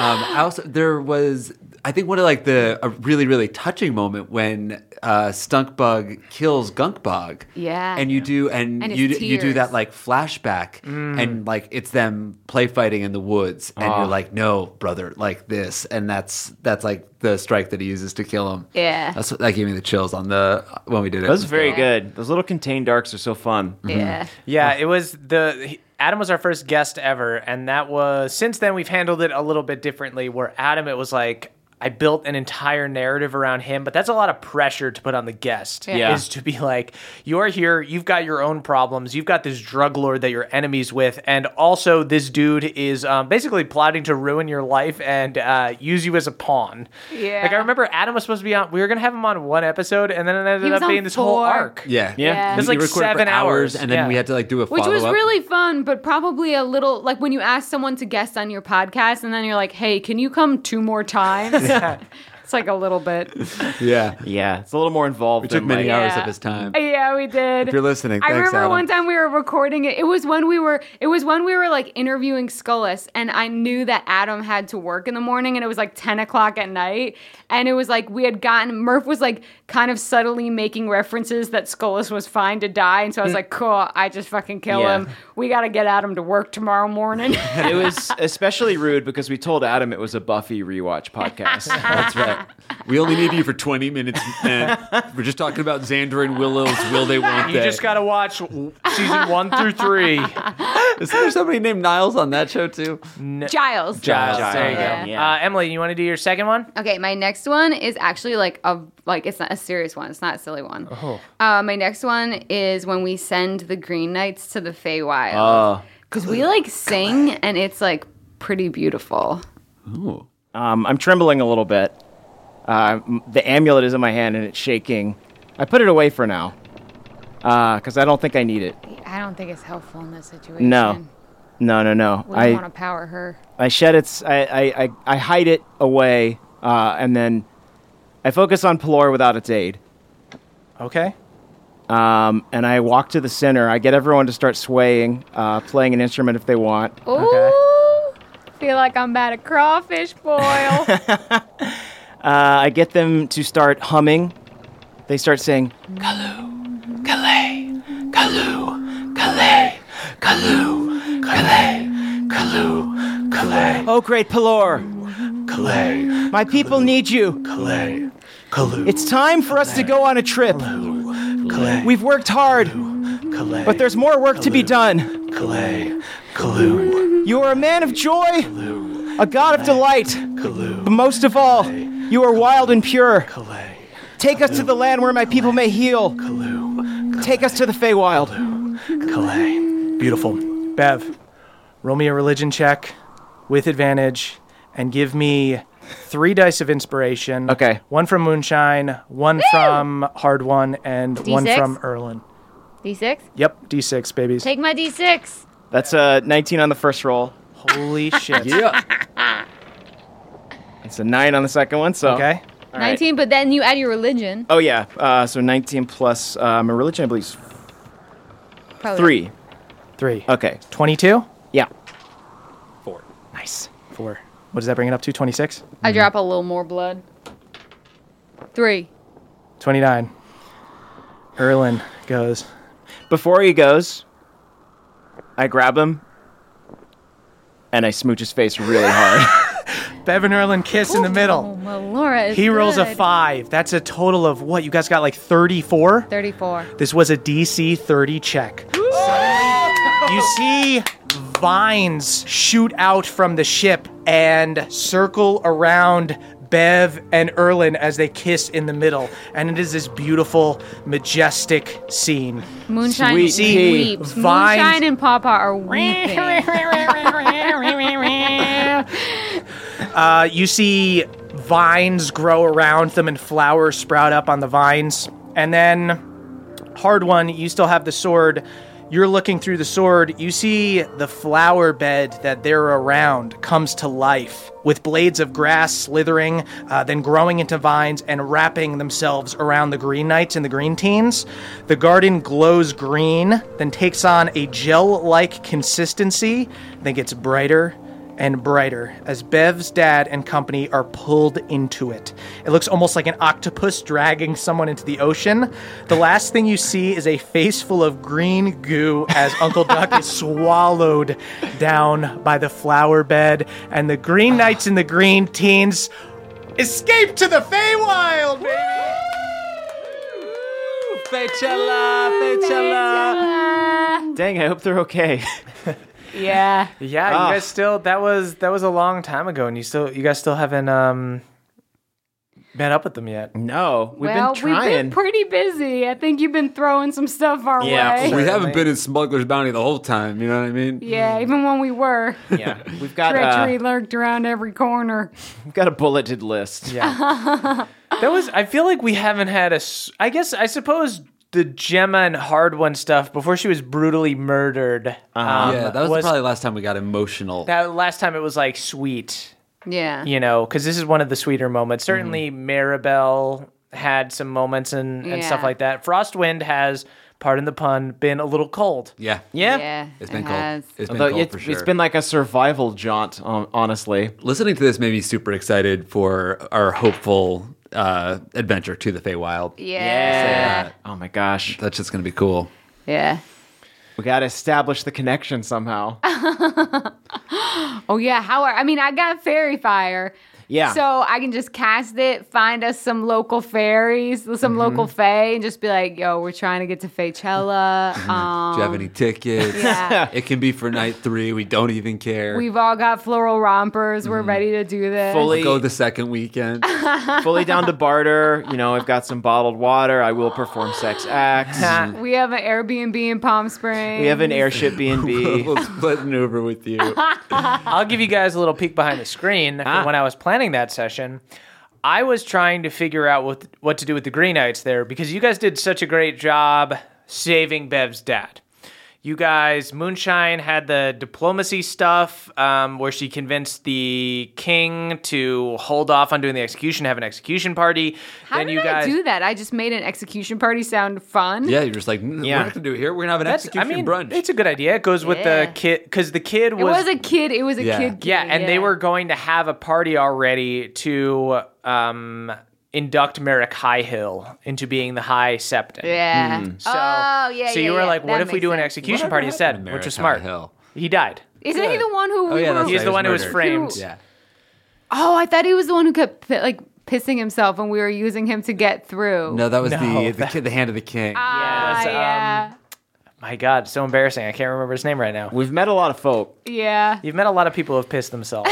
There was, I think, one of a really, really touching moment when Stunkbug kills Gunkbog. Yeah. And you do you do that flashback and it's them play fighting in the woods and you're like, no, brother, this, and that's the strike that he uses to kill him. Yeah. That gave me the chills on when we did it. That was very good. Those little contained arcs are so fun. Yeah. Yeah, it was Adam was our first guest ever, and that was, since then we've handled it a little bit differently, where Adam, it was I built an entire narrative around him, but that's a lot of pressure to put on the guest. Yeah. Is to be like, you're here, you've got your own problems, you've got this drug lord that you're enemies with, and also this dude is basically plotting to ruin your life and use you as a pawn. Yeah. Like I remember Adam was supposed to be on. We were gonna have him on one episode, and then it He ended was up being on this whole 4. arc. Yeah. Yeah. It was We like recorded for 7 hours, and then we had to like do a Which follow was up. really fun, but probably a little like when you ask someone to guest on your podcast and then you're like, hey, can you come 2 more times? It's like a little bit. Yeah. Yeah, it's a little more involved. We took than, many like- hours Yeah. of his time. Yeah, we did. If you're listening, I thanks, remember Adam. one time we were recording it. It was when we were like interviewing Skullis, and I knew that Adam had to work in the morning, and it was like 10 o'clock at night, and it was like Murph was like kind of subtly making references that Skullis was fine to die, and so I was like, cool, I just fucking kill Yeah. him. We got to get Adam to work tomorrow morning. It was especially rude because we told Adam it was a Buffy rewatch podcast. That's right. We only need you for 20 minutes, man. We're just talking about Xander and Willow's Will They Won't You They. just gotta watch season 1 through 3. Is there somebody named Niles on that show too? Giles. Giles. There you go. Yeah. Emily, you want to do your second one? Okay, my next one is actually like it's not a serious one. It's not a silly one. Oh. My next one is when we send the Green Knights to the Feywild. Oh. Because we like sing and it's like pretty beautiful. Ooh. I'm trembling a little bit. The amulet is in my hand and it's shaking. I put it away for now because I don't think I need it. I don't think it's helpful in this situation. No. We don't want I to power her. shed its. I hide it away and then I focus on Pelor without its aid. Okay. And I walk to the center. I get everyone to start swaying, playing an instrument if they want. Ooh, feel like I'm about a crawfish boil. I get them to start humming. They start saying, Kalu, Kalay, Kalu, Kalay, Kalu, Kalay, Kalu, Kalay. Oh, great Pelor. Kalay. My people need you. Kalay. Kalu. It's time for us to go on a trip. Kalay. We've worked hard, Kalay. But there's more work to be done. Kalay. Kalu. You are a man of joy, a god of delight. Kalu. But most of all, you are wild and pure. Kalay. Take us to the land where my people may heal. Kalu. Take us to the Feywild. Kalay. Beautiful. Bev, roll me a religion check with advantage and give me 3 dice of inspiration. Okay. 1 from Moonshine, 1 from Hard One, and 1 D6? from Erlin. D6? Yep, D6, babies. Take my D6. That's a 19 on the first roll. Holy shit. Yeah. It's a 9 on the second one, so. Okay. All right. 19, but then you add your religion. Oh, yeah. So 19 plus my religion, I believe, is Probably. 3. 3. Okay. 22? Yeah. 4. Nice. 4. What does that bring it up to? 26? I drop a little more blood. 3. 29. Erlin goes, Before he goes, I grab him and I smooch his face really hard. Bev and Erlin kiss in the Oh, middle. well, Laura is He rolls a good. 5. That's a total of what? You guys got like 34? 34. This was a DC 30 check. You see vines shoot out from the ship and circle around Bev and Erlin as they kiss in the middle. And it is this beautiful, majestic scene. Moonshine Sweet tea. weeps. Vines- Moonshine and Pawpaw are weeping. You see vines grow around them and flowers sprout up on the vines. And then, Hard One, you still have the sword. You're looking through the sword. You see the flower bed that they're around comes to life with blades of grass slithering, then growing into vines and wrapping themselves around the Green Knights and the Green Teens. The garden glows green, then takes on a gel-like consistency, then gets brighter and brighter as Bev's dad and company are pulled into it. It looks almost like an octopus dragging someone into the ocean. The last thing you see is a face full of green goo as Uncle Duck is swallowed down by the flower bed, and the Green Knights and the Green Teens escape to the Feywild, baby! Fecella. Dang, I hope they're okay. Yeah. Yeah, you guys still that was a long time ago, and you guys still haven't met up with them yet. No, we've Well, been trying. we've been pretty busy. I think you've been throwing some stuff our way. We haven't been in Smuggler's Bounty the whole time. You know what I mean? Yeah, even when we were. yeah, we've got Treachery lurked around every corner. we've got a bulleted list. Yeah. I feel like we haven't had I suppose the Gemma and Hardwon stuff before she was brutally murdered. Yeah, that was probably the last time we got emotional. That last time it was like sweet. Yeah. Because this is one of the sweeter moments. Certainly Maribel had some moments and stuff like that. Frostwind has, pardon the pun, been a little cold. Yeah. Yeah. It's been it cold. has. It's been Although cold for sure. it's been like a survival jaunt, honestly. Listening to this made me super excited for our hopeful adventure to the Feywild. Yeah. Oh my gosh. That's just going to be cool. Yeah. We got to establish the connection somehow. Oh, yeah. I got fairy fire. Yeah. So I can just cast it, find us some local fairies, some local fae, and just be like, yo, we're trying to get to Feychella. Do you have any tickets? Yeah. It can be for night 3. We don't even care. We've all got floral rompers. We're ready to do this. Fully- Go the second weekend. Fully down to barter. I've got some bottled water. I will perform sex acts. We have an Airbnb in Palm Springs. We have an airship B&B. We'll split an Uber with you. I'll give you guys a little peek behind the screen. When I was planning that session, I was trying to figure out what to do with the Green Knights there, because you guys did such a great job saving Bev's dad. You guys, Moonshine had the diplomacy stuff where she convinced the king to hold off on doing the execution, have an execution party. How then did you guys I do that? I just made an execution party sound fun. Yeah, you're just like, we're not going to do it here. We're going to have an execution brunch. It's a good idea. It goes with the kid, because the kid was... It was a kid. It was a kid. Yeah, and they were going to have a party already to induct Merrick Highhill into being the High Septon. Yeah. So you were like, what if we do an execution party instead? Which was smart. Hill? He died. Isn't he the one who we were... He's the one who was framed. Yeah. Oh, I thought he was the one who kept pissing himself and we were using him to get through. No, that was the kid, the Hand of the King. Yeah. My God, so embarrassing. I can't remember his name right now. We've met a lot of folk. Yeah. You've met a lot of people who have pissed themselves.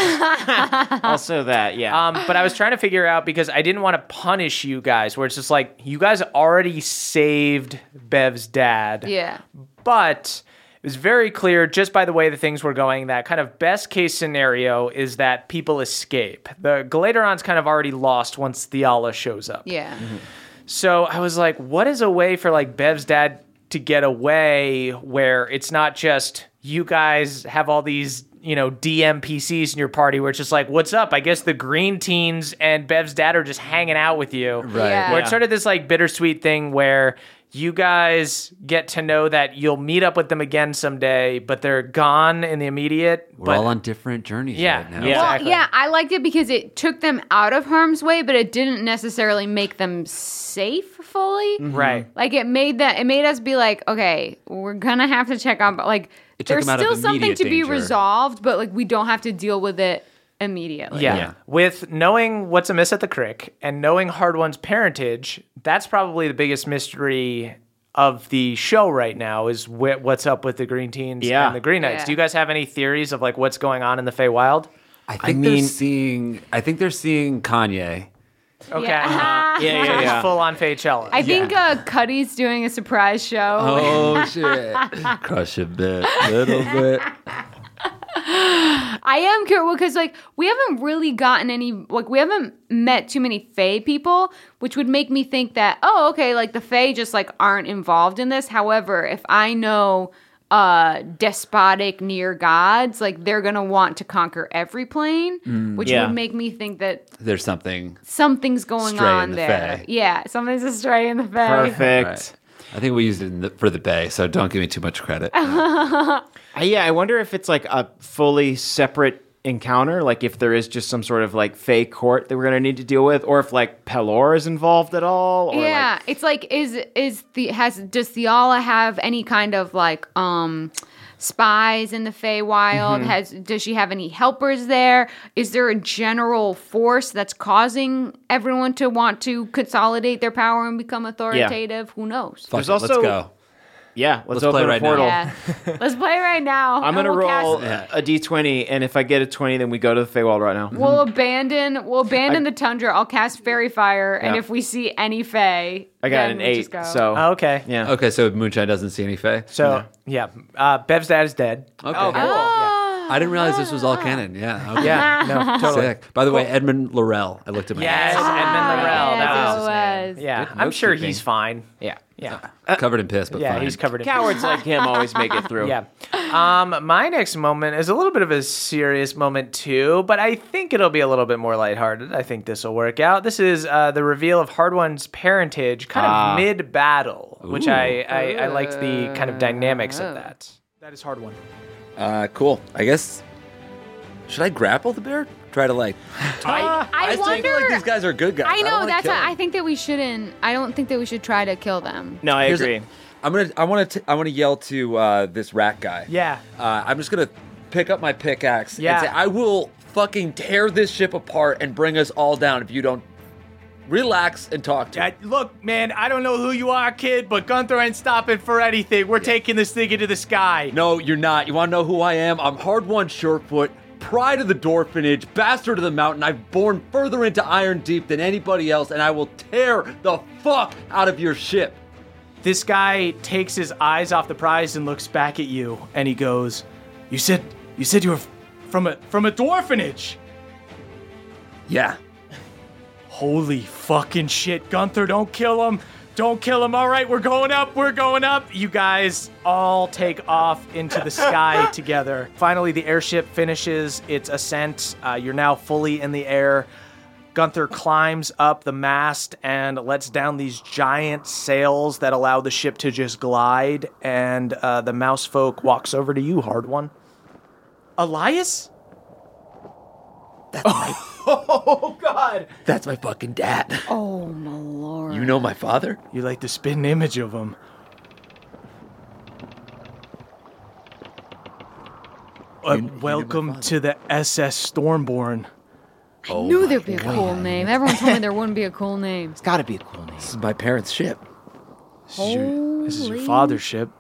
Also that, yeah. But I was trying to figure out, because I didn't want to punish you guys, where it's just like, you guys already saved Bev's dad. Yeah. But it was very clear, just by the way the things were going, that kind of best case scenario is that people escape. The Galateron's kind of already lost once Theala shows up. Yeah. So I was like, what is a way for like Bev's dad to get away where it's not just you guys have all these, DMPCs in your party where it's just like, what's up? I guess the green teens and Bev's dad are just hanging out with you. Right. Yeah. Where it's sort of this like bittersweet thing where you guys get to know that you'll meet up with them again someday, but they're gone in the immediate. We're all on different journeys right now. Yeah. Well, Exactly. yeah, I liked it because it took them out of harm's way, but it didn't necessarily make them safe fully. Right. Like it made us be like, okay, we're gonna have to check on, but like It took there's them out of still something immediate to be danger. resolved, but like we don't have to deal with it immediately. Yeah. With knowing what's amiss at the Crick and knowing Hardwon's parentage, that's probably the biggest mystery of the show right now is what's up with the Green Teens and the Green Knights. Yeah. Do you guys have any theories of like what's going on in the Feywild? I think they're seeing Kanye. Okay. Yeah. It's full on Feychella. I think Cuddy's doing a surprise show. Oh shit! Crush a bit, little bit. I am curious because like we haven't really gotten any, like we haven't met too many Fae people, which would make me think that, oh, okay, like the Fae just like aren't involved in this. However, if I know despotic near gods, like they're gonna want to conquer every plane, which would make me think that There's something's going stray on in the there. Fae. Yeah, something's astray in the Fae. Perfect. Right. I think we used it for the Bay, so don't give me too much credit. I wonder if it's like a fully separate encounter, like if there is just some sort of like Fae court that we're gonna need to deal with, or if like Pelor is involved at all. Or Yeah, it's like does Theala have any kind of like spies in the Feywild? Does she have any helpers there? Is there a general force that's causing everyone to want to consolidate their power and become authoritative? Who knows? Fuck There's it, also- let's go. Yeah, let's play open a right now. portal. Yeah. Let's play right now. I'm and gonna we'll roll cast- a d20, and if I get a 20, then we go to the Feywild right now. We'll abandon the tundra. I'll cast Fairy Fire, and Yeah. if we see any Fey, I got then an we 8, just go. so Okay. yeah. Okay, so Moonshine doesn't see any Fae. So, yeah. Bev's dad is dead. Okay. Oh, cool. I didn't realize this was all canon. Yeah. Okay. Yeah. No, totally. Sick. By the way, Edmund Laurel. I looked at my Yes, Edmund Laurel. yes, That was it his name. was. Yeah. Good I'm sure note-keeping. he's fine. Yeah. Yeah. covered in piss, but Yeah, fine. he's covered in Cowards like him always make it through. Yeah. My next moment is a little bit of a serious moment too, but I think it'll be a little bit more lighthearted. I think this will work out. This is the reveal of Hard One's parentage, kind of mid-battle, which I liked the kind of dynamics of that. That is Hard One. Cool. I guess. Should I grapple the bear? Try to like. I still wonder. feel like these guys are good guys. I don't know wanna that's. kill them. I think that we shouldn't. I don't think that we should try to kill them. No, I Here's agree. I want to yell to this rat guy. Yeah. I'm just gonna pick up my pickaxe Yeah. and say, I will fucking tear this ship apart and bring us all down if you don't relax and talk to me. Look, man, I don't know who you are, kid, but Gunther ain't stopping for anything. We're taking this thing into the sky. No, you're not. You want to know who I am? I'm Hard One Surefoot, pride of the Dwarfenage, bastard of the mountain. I've born further into Iron Deep than anybody else, and I will tear the fuck out of your ship. This guy takes his eyes off the prize and looks back at you, and he goes, You said you were from a dwarfenage." Yeah. Holy fucking shit, Gunther, don't kill him. Don't kill him. All right, we're going up. We're going up. You guys all take off into the sky together. Finally, the airship finishes its ascent. You're now fully in the air. Gunther climbs up the mast and lets down these giant sails that allow the ship to just glide. And the mouse folk walks over to you, Hard One. Elias? Oh, God. That's my fucking dad. Oh my lord! You know my father? You like the spitting image of him. Welcome to the SS Stormborn. I knew there'd be a cool name. Everyone told me there wouldn't be a cool name. It's got to be a cool name. This is my parents' ship. This is your father's ship.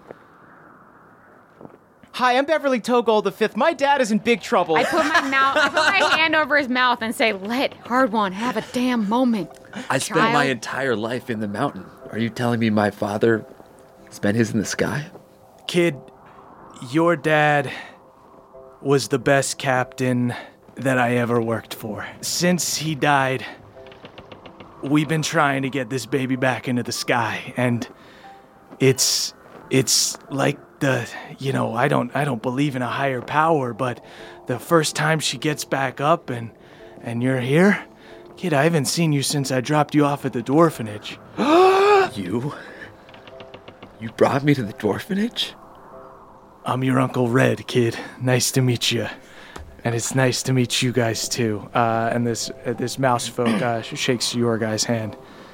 Hi, I'm Beverly Togold the Fifth. My dad is in big trouble. I put my hand over his mouth and say, "Let Hard One have a damn moment." I spent my entire life in the mountain. Are you telling me my father spent his in the sky? Kid, your dad was the best captain that I ever worked for. Since he died, we've been trying to get this baby back into the sky, and it's like I don't believe in a higher power, but the first time she gets back up and you're here, kid, I haven't seen you since I dropped you off at the dwarfenage. You brought me to the Dwarfenage? I'm your Uncle Red, kid. Nice to meet you. And it's nice to meet you guys too. And this mouse folk shakes your guy's hand.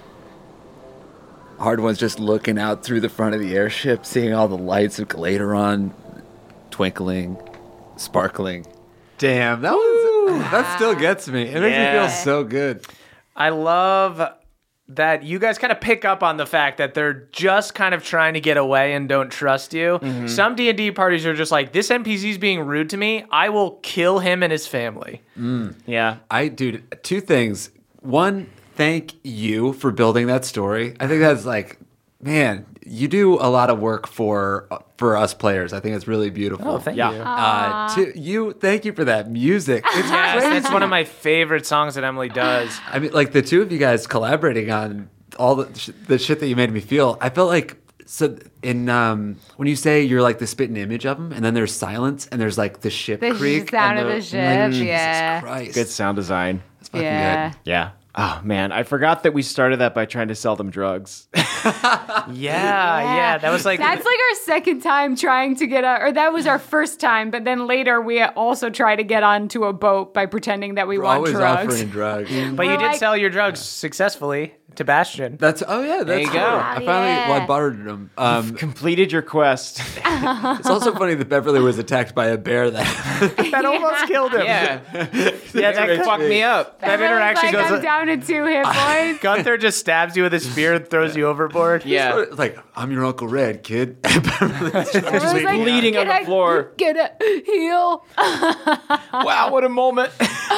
Hard One's just looking out through the front of the airship, seeing all the lights of Galateron twinkling, sparkling. Damn, that still gets me. It makes me feel so good. I love that you guys kind of pick up on the fact that they're just kind of trying to get away and don't trust you. Mm-hmm. Some D&D parties are just like, this NPC's being rude to me. I will kill him and his family. Yeah. Dude, two things. One, thank you for building that story. I think that's like, man, you do a lot of work for us players. I think it's really beautiful. Oh, thank you. Thank you for that music. It's Yes, crazy. that's one of my favorite songs that Emily does. I mean, like the two of you guys collaborating on all the shit that you made me feel. I felt like in when you say you're like the spitting image of him, and then there's silence, and there's like the ship The creak, sound and of the ship, yeah. Jesus Christ, Good sound design. It's fucking Yeah. good. Yeah. Oh, man. I forgot that we started that by trying to sell them drugs. Yeah, that was like... That's like our second time trying to get or that was our first time, but then later we also try to get onto a boat by pretending that we We're want always drugs. offering drugs. But you We're did like- sell your drugs successfully to Bastion. That's that's you go. true. I finally Yeah. I bartered them. Completed your quest. It's also funny that Beverly was attacked by a bear that That almost killed him. yeah. That fucked me up. That interaction Like, I'm goes... down to 2 hit points. Gunther just stabs you with his spear and throws you overboard. board. Yeah. It's like, I'm your Uncle Red, kid. It was like, bleeding on the floor. Get a heel. Wow, what a moment.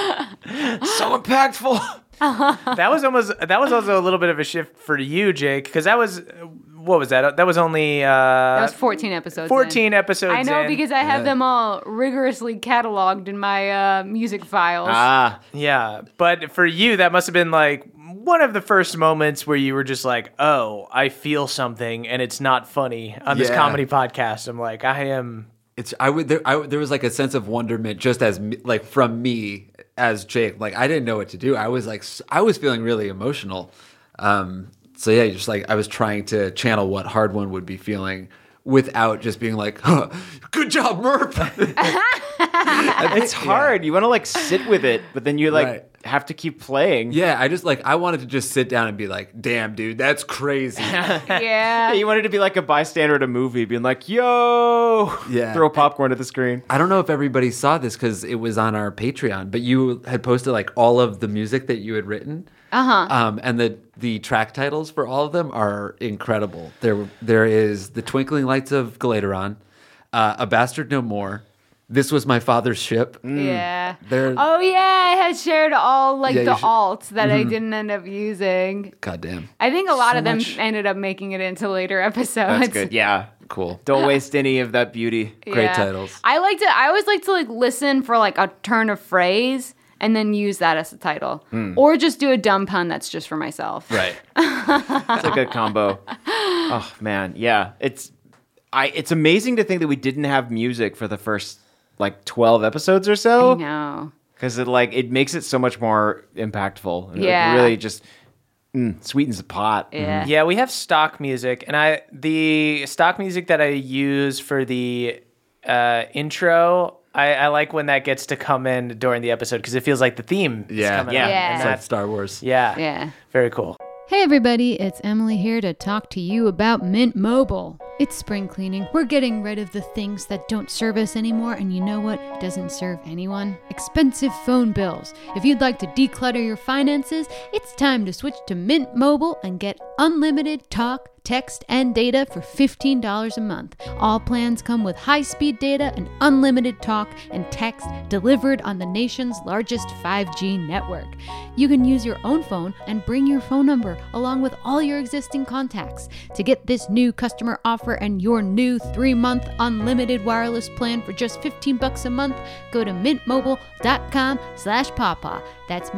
So impactful. That was also a little bit of a shift for you, Jake, because that was what was that? That was only That was 14 episodes. 14 episodes. I know in. because I have them all rigorously cataloged in my music files. Yeah, but for you, that must have been like one of the first moments where you were just like, "Oh, I feel something, and it's not funny on this Yeah. comedy podcast." I'm like, I am. There was like a sense of wonderment just as like from me as Jake. Like I didn't know what to do. I was feeling really emotional. So yeah, just like I was trying to channel what Hard One would be feeling without just being like, huh, "Good job, Murph." It's hard. You want to like sit with it, but then you like have to keep playing. Yeah, I wanted to just sit down and be like, "Damn, dude, that's crazy." Yeah. You wanted to be like a bystander at a movie, being like, "Yo!" Yeah. Throw popcorn at the screen. I don't know if everybody saw this because it was on our Patreon, but you had posted like all of the music that you had written. And the track titles for all of them are incredible. There is The Twinkling Lights of Galateron, A Bastard No More, This Was My Father's Ship. Yeah. They're- Oh yeah, I had shared all like Yeah, the you should- alts that I didn't end up using. Goddamn. I think a lot So of them much. ended up making it into later episodes. That's good. Yeah. Cool. Don't waste any of that beauty. Great titles. I always like to like listen for like a turn of phrase and then use that as a title. Or just do a dumb pun that's just for myself. Right. It's a good combo. Oh man, yeah. It's amazing to think that we didn't have music for the first like 12 episodes or so. I know. Because it makes it so much more impactful. And Yeah. It really just sweetens the pot. Yeah. Yeah, we have stock music, and the stock music that I use for the intro. I like when that gets to come in during the episode because it feels like the theme. Is coming Yeah. up, Yeah. and It's like that's Star Wars. Yeah. very cool. Hey everybody, it's Emily here to talk to you about Mint Mobile. It's spring cleaning. We're getting rid of the things that don't serve us anymore, and you know what doesn't serve anyone? Expensive phone bills. If you'd like to declutter your finances, it's time to switch to Mint Mobile and get unlimited talk, text, and data for $15 a month. All plans come with high-speed data and unlimited talk and text delivered on the nation's largest 5G network. You can use your own phone and bring your phone number along with all your existing contacts. To get this new customer offer and your new 3-month unlimited wireless plan for just $15 a month, go to mintmobile.com/pawpaw. That's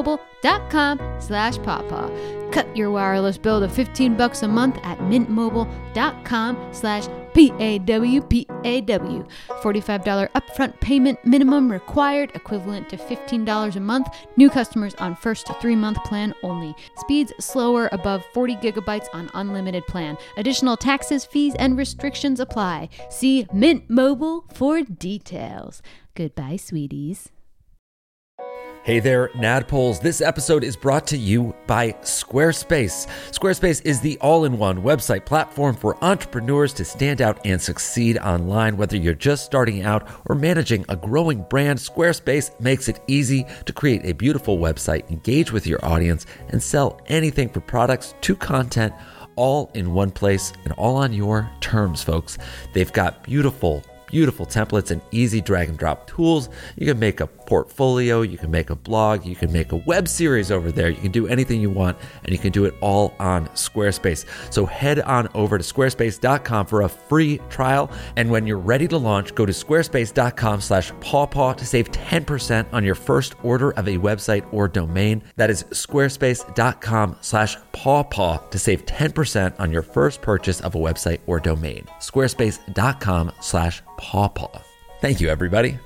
mintmobile.com/pawpaw. Cut your wireless bill to $15 a month at mintmobile.com/PAWPAW. $45 upfront payment minimum required, equivalent to $15 a month. New customers on first 3-month plan only. Speeds slower above 40 gigabytes on unlimited plan. Additional taxes, fees, and restrictions apply. See Mint Mobile for details. Goodbye, sweeties. Hey there, Nadpoles. This episode is brought to you by Squarespace. Squarespace is the all-in-one website platform for entrepreneurs to stand out and succeed online. Whether you're just starting out or managing a growing brand, Squarespace makes it easy to create a beautiful website, engage with your audience, and sell anything from products to content, all in one place and all on your terms, folks. They've got beautiful templates and easy drag and drop tools. You can make a portfolio, you can make a blog, you can make a web series over there. You can do anything you want, and you can do it all on Squarespace. So head on over to squarespace.com for a free trial. And when you're ready to launch, go to squarespace.com/pawpaw to save 10% on your first order of a website or domain. That is squarespace.com/pawpaw to save 10% on your first purchase of a website or domain. Squarespace.com/pawpaw. Thank you, everybody.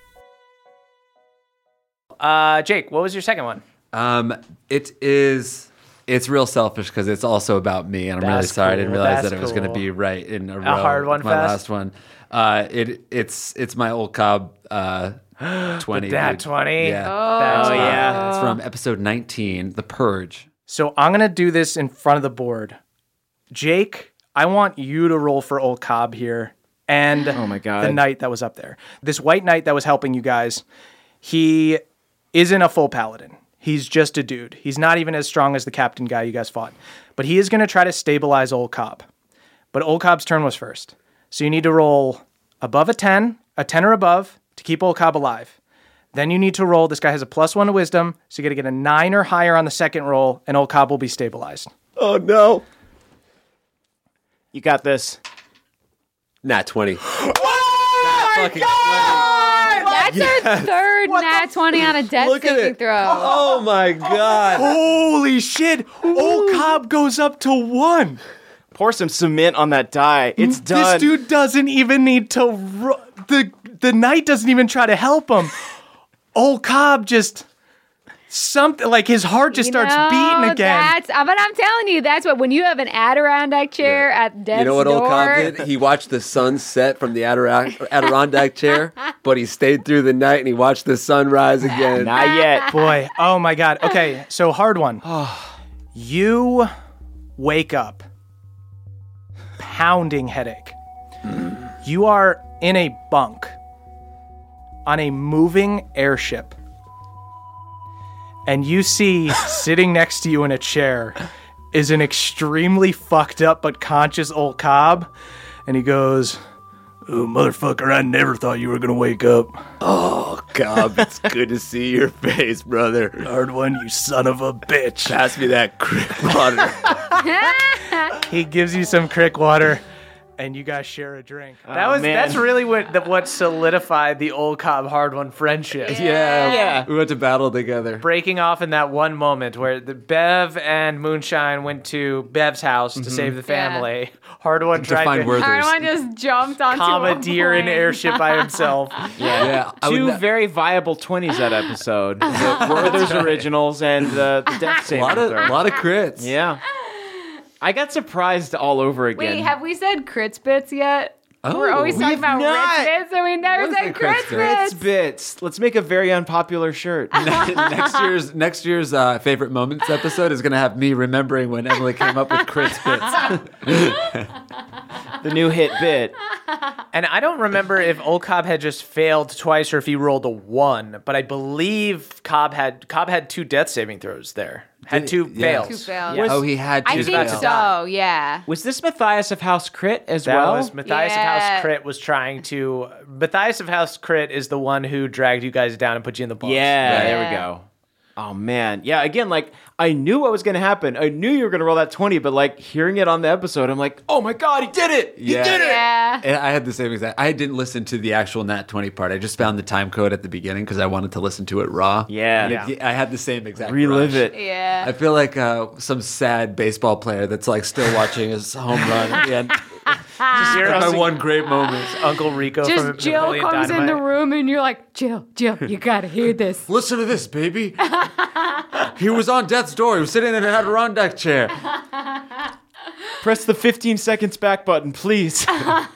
Jake, what was your second one? It's real selfish because it's also about me, and I'm really That's sorry. I didn't cool. realize That's that it was going to cool. be right in a row. hard one my fast? last one. It's my old Cobb 20. That dude. 20? Yeah. Oh, yeah. It's from episode 19, The Purge. So I'm going to do this in front of the board. Jake, I want you to roll for Old Cobb here. And Oh my God. the knight that was up there. This white knight that was helping you guys, he isn't a full paladin. He's just a dude. He's not even as strong as the captain guy you guys fought. but he is going to try to stabilize Old Cobb. But Old Cobb's turn was first. So you need to roll above a 10 or above to keep Old Cobb alive. Then you need to roll, this guy has a +1 to wisdom, so you got to get a 9 or higher on the second roll, and Old Cobb will be stabilized. Oh, no. You got this. Nat 20. That's our third nat 20 on a death saving throw. Oh my god. Holy shit. Old Cobb goes up to 1. Pour some cement on that die. It's done. This dude doesn't even need to... The knight doesn't even try to help him. Old Cobb just... Something like his heart just starts beating again. But I'm telling you, that's what when you have an Adirondack chair at death's You know what door. old Cobb did? He watched the sun set from the Adirondack chair, but he stayed through the night and he watched the sun rise again. Not yet. Boy, oh my God. Okay, so hard one. You wake up, pounding headache. You are in a bunk on a moving airship. And you see, sitting next to you in a chair, is an extremely fucked up but conscious Old Cobb. And he goes, "Oh, motherfucker, I never thought you were going to wake up." Oh, Cobb, it's good to see your face, brother. Hard one, you son of a bitch. Pass me that crick water. He gives you some crick water. And you guys share a drink. That's really what solidified the Old Cobb Hard One friendship. Yeah. We went to battle together. Breaking off in that one moment where the Bev and Moonshine went to Bev's house to save the family. Hard One tried find to Werther's. Hard one just jumped onto commandeer a an airship by himself. Yeah. Two very viable 20s that episode. The Werther's Originals and the Death Saving Throw. A lot of crits. Yeah. I got surprised all over again. Wait, have we said crits bits yet? Oh, We're always talking about not. Ritz bits, and we never What said is a crits crits bit? bits. Bits. Let's make a very unpopular shirt. next year's favorite moments episode is going to have me remembering when Emily came up with crits bits. The new hit bit. And I don't remember if Old Cobb had just failed twice or if he rolled a 1, but I believe Cobb had 2 death saving throws there. Had 2 fails. 2 fails. Yes. Oh, he had I to think fail. so, yeah. Was this Matthias of House Crit as That well? was Matthias of House Crit was trying to... Matthias of House Crit is the one who dragged you guys down and put you in the box. Yeah, Right. there we go. Oh, man. Yeah, again, like, I knew what was going to happen. I knew you were going to roll that 20, but, like, hearing it on the episode, I'm like, oh, my God, he did it! He did it! Yeah. And I had the same exact. I didn't listen to the actual Nat 20 part. I just found the time code at the beginning because I wanted to listen to it raw. Yeah. And I had the same exact. Relive rush. it. Yeah. I feel like some sad baseball player that's like still watching his home run at the end. Just my one great moment. Uncle Rico Just from Jill Napoleon comes in the Dynamite. room and you're like, Jill, you gotta hear this. Listen to this, baby. He was on death's door. He was sitting in an Adirondack chair. Press the 15 seconds back button, please.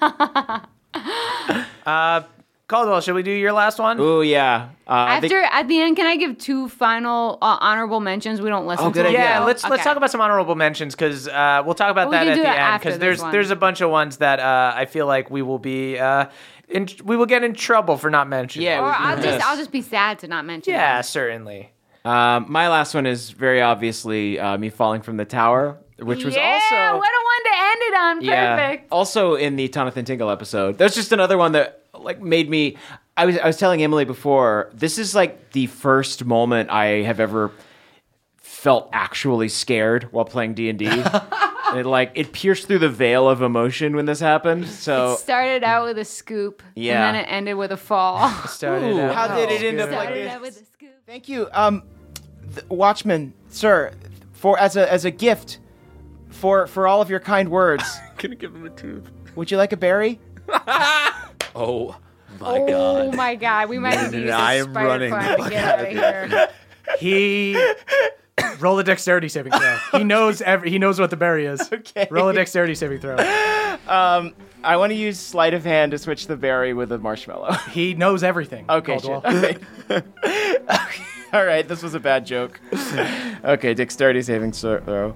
Caldwell, should we do your last one? Oh, yeah. At the end, can I give 2 final honorable mentions? We don't listen to good them. idea. Yeah, let's Okay. talk about some honorable mentions because we'll talk about We that can at do the it end after because this one. there's a bunch of ones that I feel like we will be we will get in trouble for not mentioning. Yeah, Or Yes. I'll just be sad to not mention Yeah, them. certainly. My last one is very obviously me falling from the tower, which was Yeah, also... what a one to end it on. Perfect. Also in the Jonathan Tingle episode. There's just another one that like made me... I was telling Emily before, this is like the first moment I have ever felt actually scared while playing D&D. It pierced through the veil of emotion when this happened. So It started out with a scoop, Yeah. and then it ended with a fall. Started out. how did it end up like Started this? out with a scoop. Thank you, Watchman, sir, for as a gift for all of your kind words. Gonna give him a tooth. Would you like a berry? Oh my Oh god. my god, we might have to use I a am spider running. climb to get out of here. He roll a dexterity saving throw. He knows what the berry is. Okay. Roll a dexterity saving throw. I want to use sleight of hand to switch the berry with a marshmallow. He knows everything. Okay, Caldwell. shit. Okay. All right, this was a bad joke. Okay, dexterity saving throw.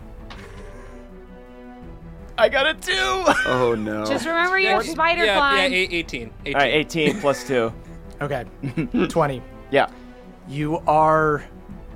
I got a 2. Oh no. Just remember your spider climb. 18. All right, 18 plus 2. Okay. 20. Yeah. You are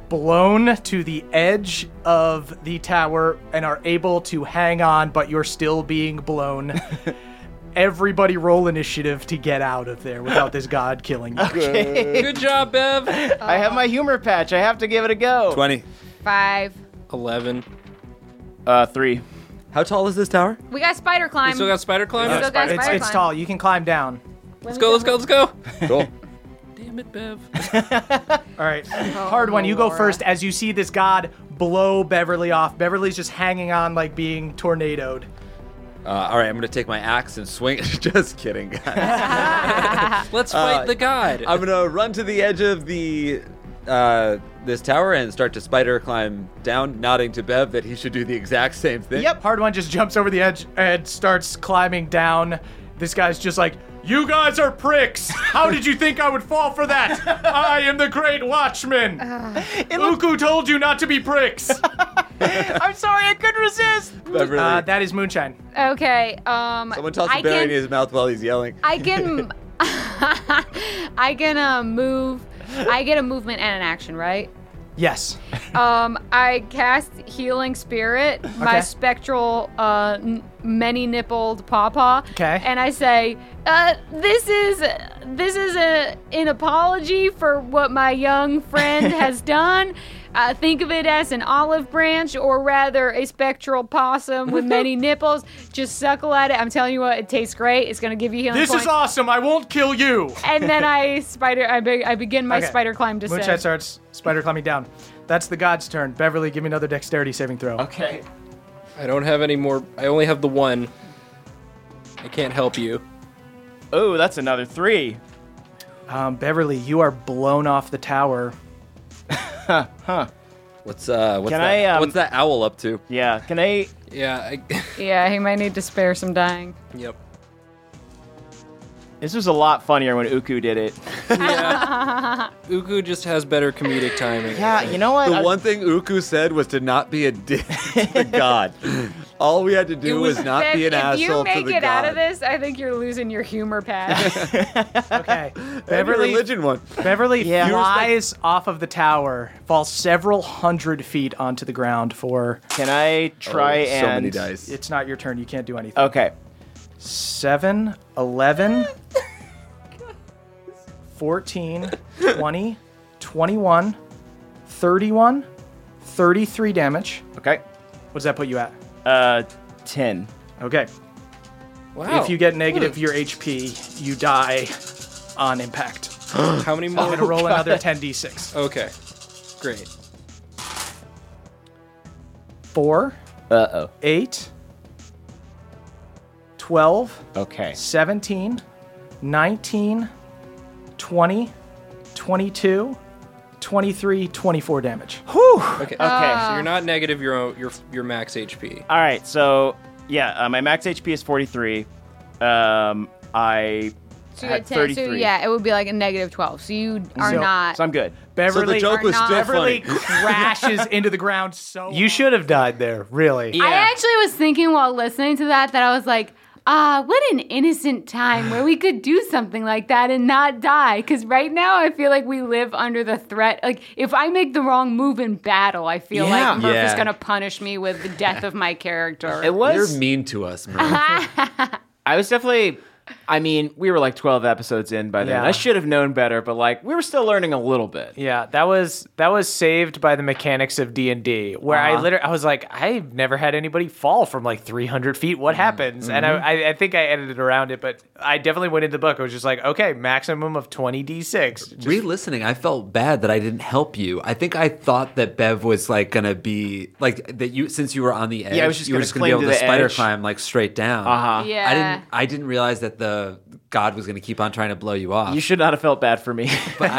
blown to the edge of the tower and are able to hang on, but you're still being blown. Everybody roll initiative to get out of there without this god killing you. Okay. Good job, Bev. I have my humor patch. I have to give it a go. 20. 5. 11. 3. How tall is this tower? We got spider climb. We still got spider climb? We still got spider It's climb. tall. You can climb down. Let's go. Cool. Damn it, Bev. All right. Hard one. You go first as you see this god blow Beverly off. Beverly's just hanging on like being tornadoed. All right, I'm going to take my axe and swing. Just kidding, guys. Let's fight the god. I'm going to run to the edge of the this tower and start to spider climb down, nodding to Bev that he should do the exact same thing. Yep. Hard one just jumps over the edge and starts climbing down. This guy's just like, you guys are pricks. How did you think I would fall for that? I am the great watchman. Uku told you not to be pricks. I'm sorry, I couldn't resist. Beverly. That is moonshine. Okay. Someone toss a berry in his mouth while he's yelling. I can. I can move. I get a movement and an action, right? Yes. I cast Healing Spirit, my spectral, many-nippled pawpaw. Okay. And I say, this is an apology for what my young friend has done. Think of it as an olive branch, or rather a spectral possum with many nipples. Just suckle at it. I'm telling you what, it tastes great. It's going to give you healing This points. is awesome. I won't kill you. And then I begin my spider climb descent. Moonshine starts spider climbing down. That's the god's turn. Beverly, give me another dexterity saving throw. Okay. I don't have any more. I only have the one. I can't help you. Oh, that's another 3. Beverly, you are blown off the tower. What's Can that? I, What's that owl up to? Yeah, can I... Yeah. Yeah, he might need to spare some dying. Yep. This was a lot funnier when Uku did it. Yeah. Uku just has better comedic timing. Yeah, you know what? The one thing Uku said was to not be a dick to the god. All we had to do was not Ben, be an asshole to the god. If you make it out of this, I think you're losing your humor pad. Okay. Beverly, religion one. Beverly flies off of the tower, falls several hundred feet onto the ground for... Can I try so and... many dice. It's not your turn. You can't do anything. Okay. 7, 11, 14, 20, 21, 31, 33 damage. Okay. What does that put you at? 10. Okay. Wow. If you get negative your HP, you die on impact. How many more? I'm going to roll another 10d6. Okay. Great. 4, Uh-oh. 8, 12, Okay. 17, 19, 20, 22, 23, 24 damage. Okay. Okay. So you're not negative your max HP. All right, so, yeah, my max HP is 43. I So you had had 10. 33. So yeah, it would be like a negative 12. So you are So- not. So I'm good. Beverly, the joke was are still not- Beverly funny. crashes into the ground so You should have died there, really. I actually was thinking while listening to that I was like, what an innocent time where we could do something like that and not die. Because right now I feel like we live under the threat. Like, if I make the wrong move in battle, I feel like Murph is going to punish me with the death of my character. It was... You're mean to us, Murph. I was definitely... I mean, we were like 12 episodes in by then. Yeah. I should have known better, but like we were still learning a little bit. Yeah, that was saved by the mechanics of D&D, where I was like, I've never had anybody fall from like 300 feet. What happens? And I think I edited around it, but I definitely went into the book. I was just like, okay, maximum of 20d6. Re-listening, I felt bad that I didn't help you. I think I thought that Bev was like gonna be like that. You, since you were on the edge, Yeah, I was just you were gonna just gonna be cling able to to the spider edge. climb like straight down. Yeah. I didn't realize that the god was gonna keep on trying to blow you off. You should not have felt bad for me. But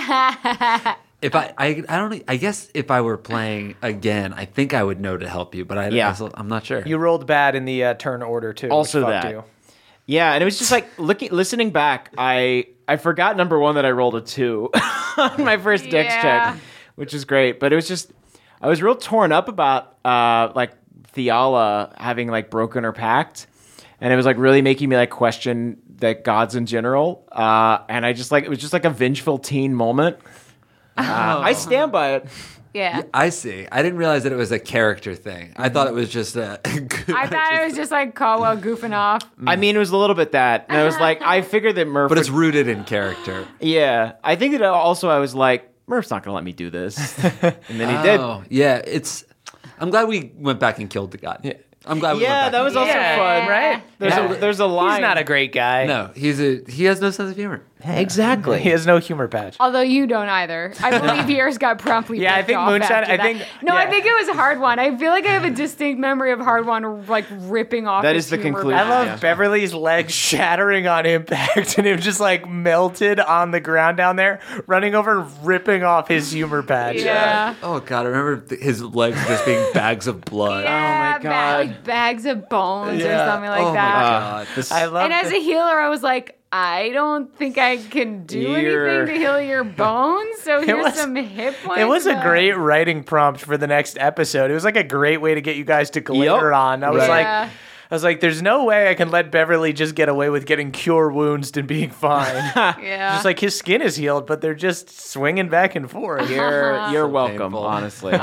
I guess if I were playing again, I think I would know to help you, but I'm not sure. You rolled bad in the turn order too. Also which fucked that. you. Yeah, and it was just like listening back, I forgot number one that I rolled a 2 on my first dex check, which is great. But it was just I was real torn up about like Theala having like broken her pact, and it was like really making me like question like gods in general. And I just like it was just like a vengeful teen moment. I stand by it. Yeah. I see. I didn't realize that it was a character thing. I thought it was just a. I thought it was just like Caldwell goofing off. I mean, it was a little bit that. And I was like, I figured that Murph. But it's rooted in character. Yeah. I think that also I was like, Murph's not going to let me do this. And then he did. Yeah, I'm glad we went back and killed the guy. Yeah. I'm glad we went back. Yeah, that was also fun, right? There's a line. He's not a great guy. No, he has no sense of humor. Exactly. He has no humor patch. Although you don't either. I believe yours got promptly I ripped think off Moonshine. after I that. think I think it was Hard One. I feel like I have a distinct memory of Hard One like ripping off. That his is the humor conclusion. I love patch. Beverly's legs shattering on impact and him just like melted on the ground down there, running over, ripping off his humor patch. Yeah. Oh God, I remember his legs just being bags of blood. Yeah, my God. like bags of bones or Yeah. something like Oh that. my God. I love. And as a healer, I was like, I don't think I can do anything to heal your bones. So here's was- some hit points. It was a but- great writing prompt for the next episode. It was like a great way to get you guys to glitter on. I was like, there's no way I can let Beverly just get away with getting cure wounds and being fine. Yeah. Just like his skin is healed, but they're just swinging back and forth. You're welcome, painful. honestly.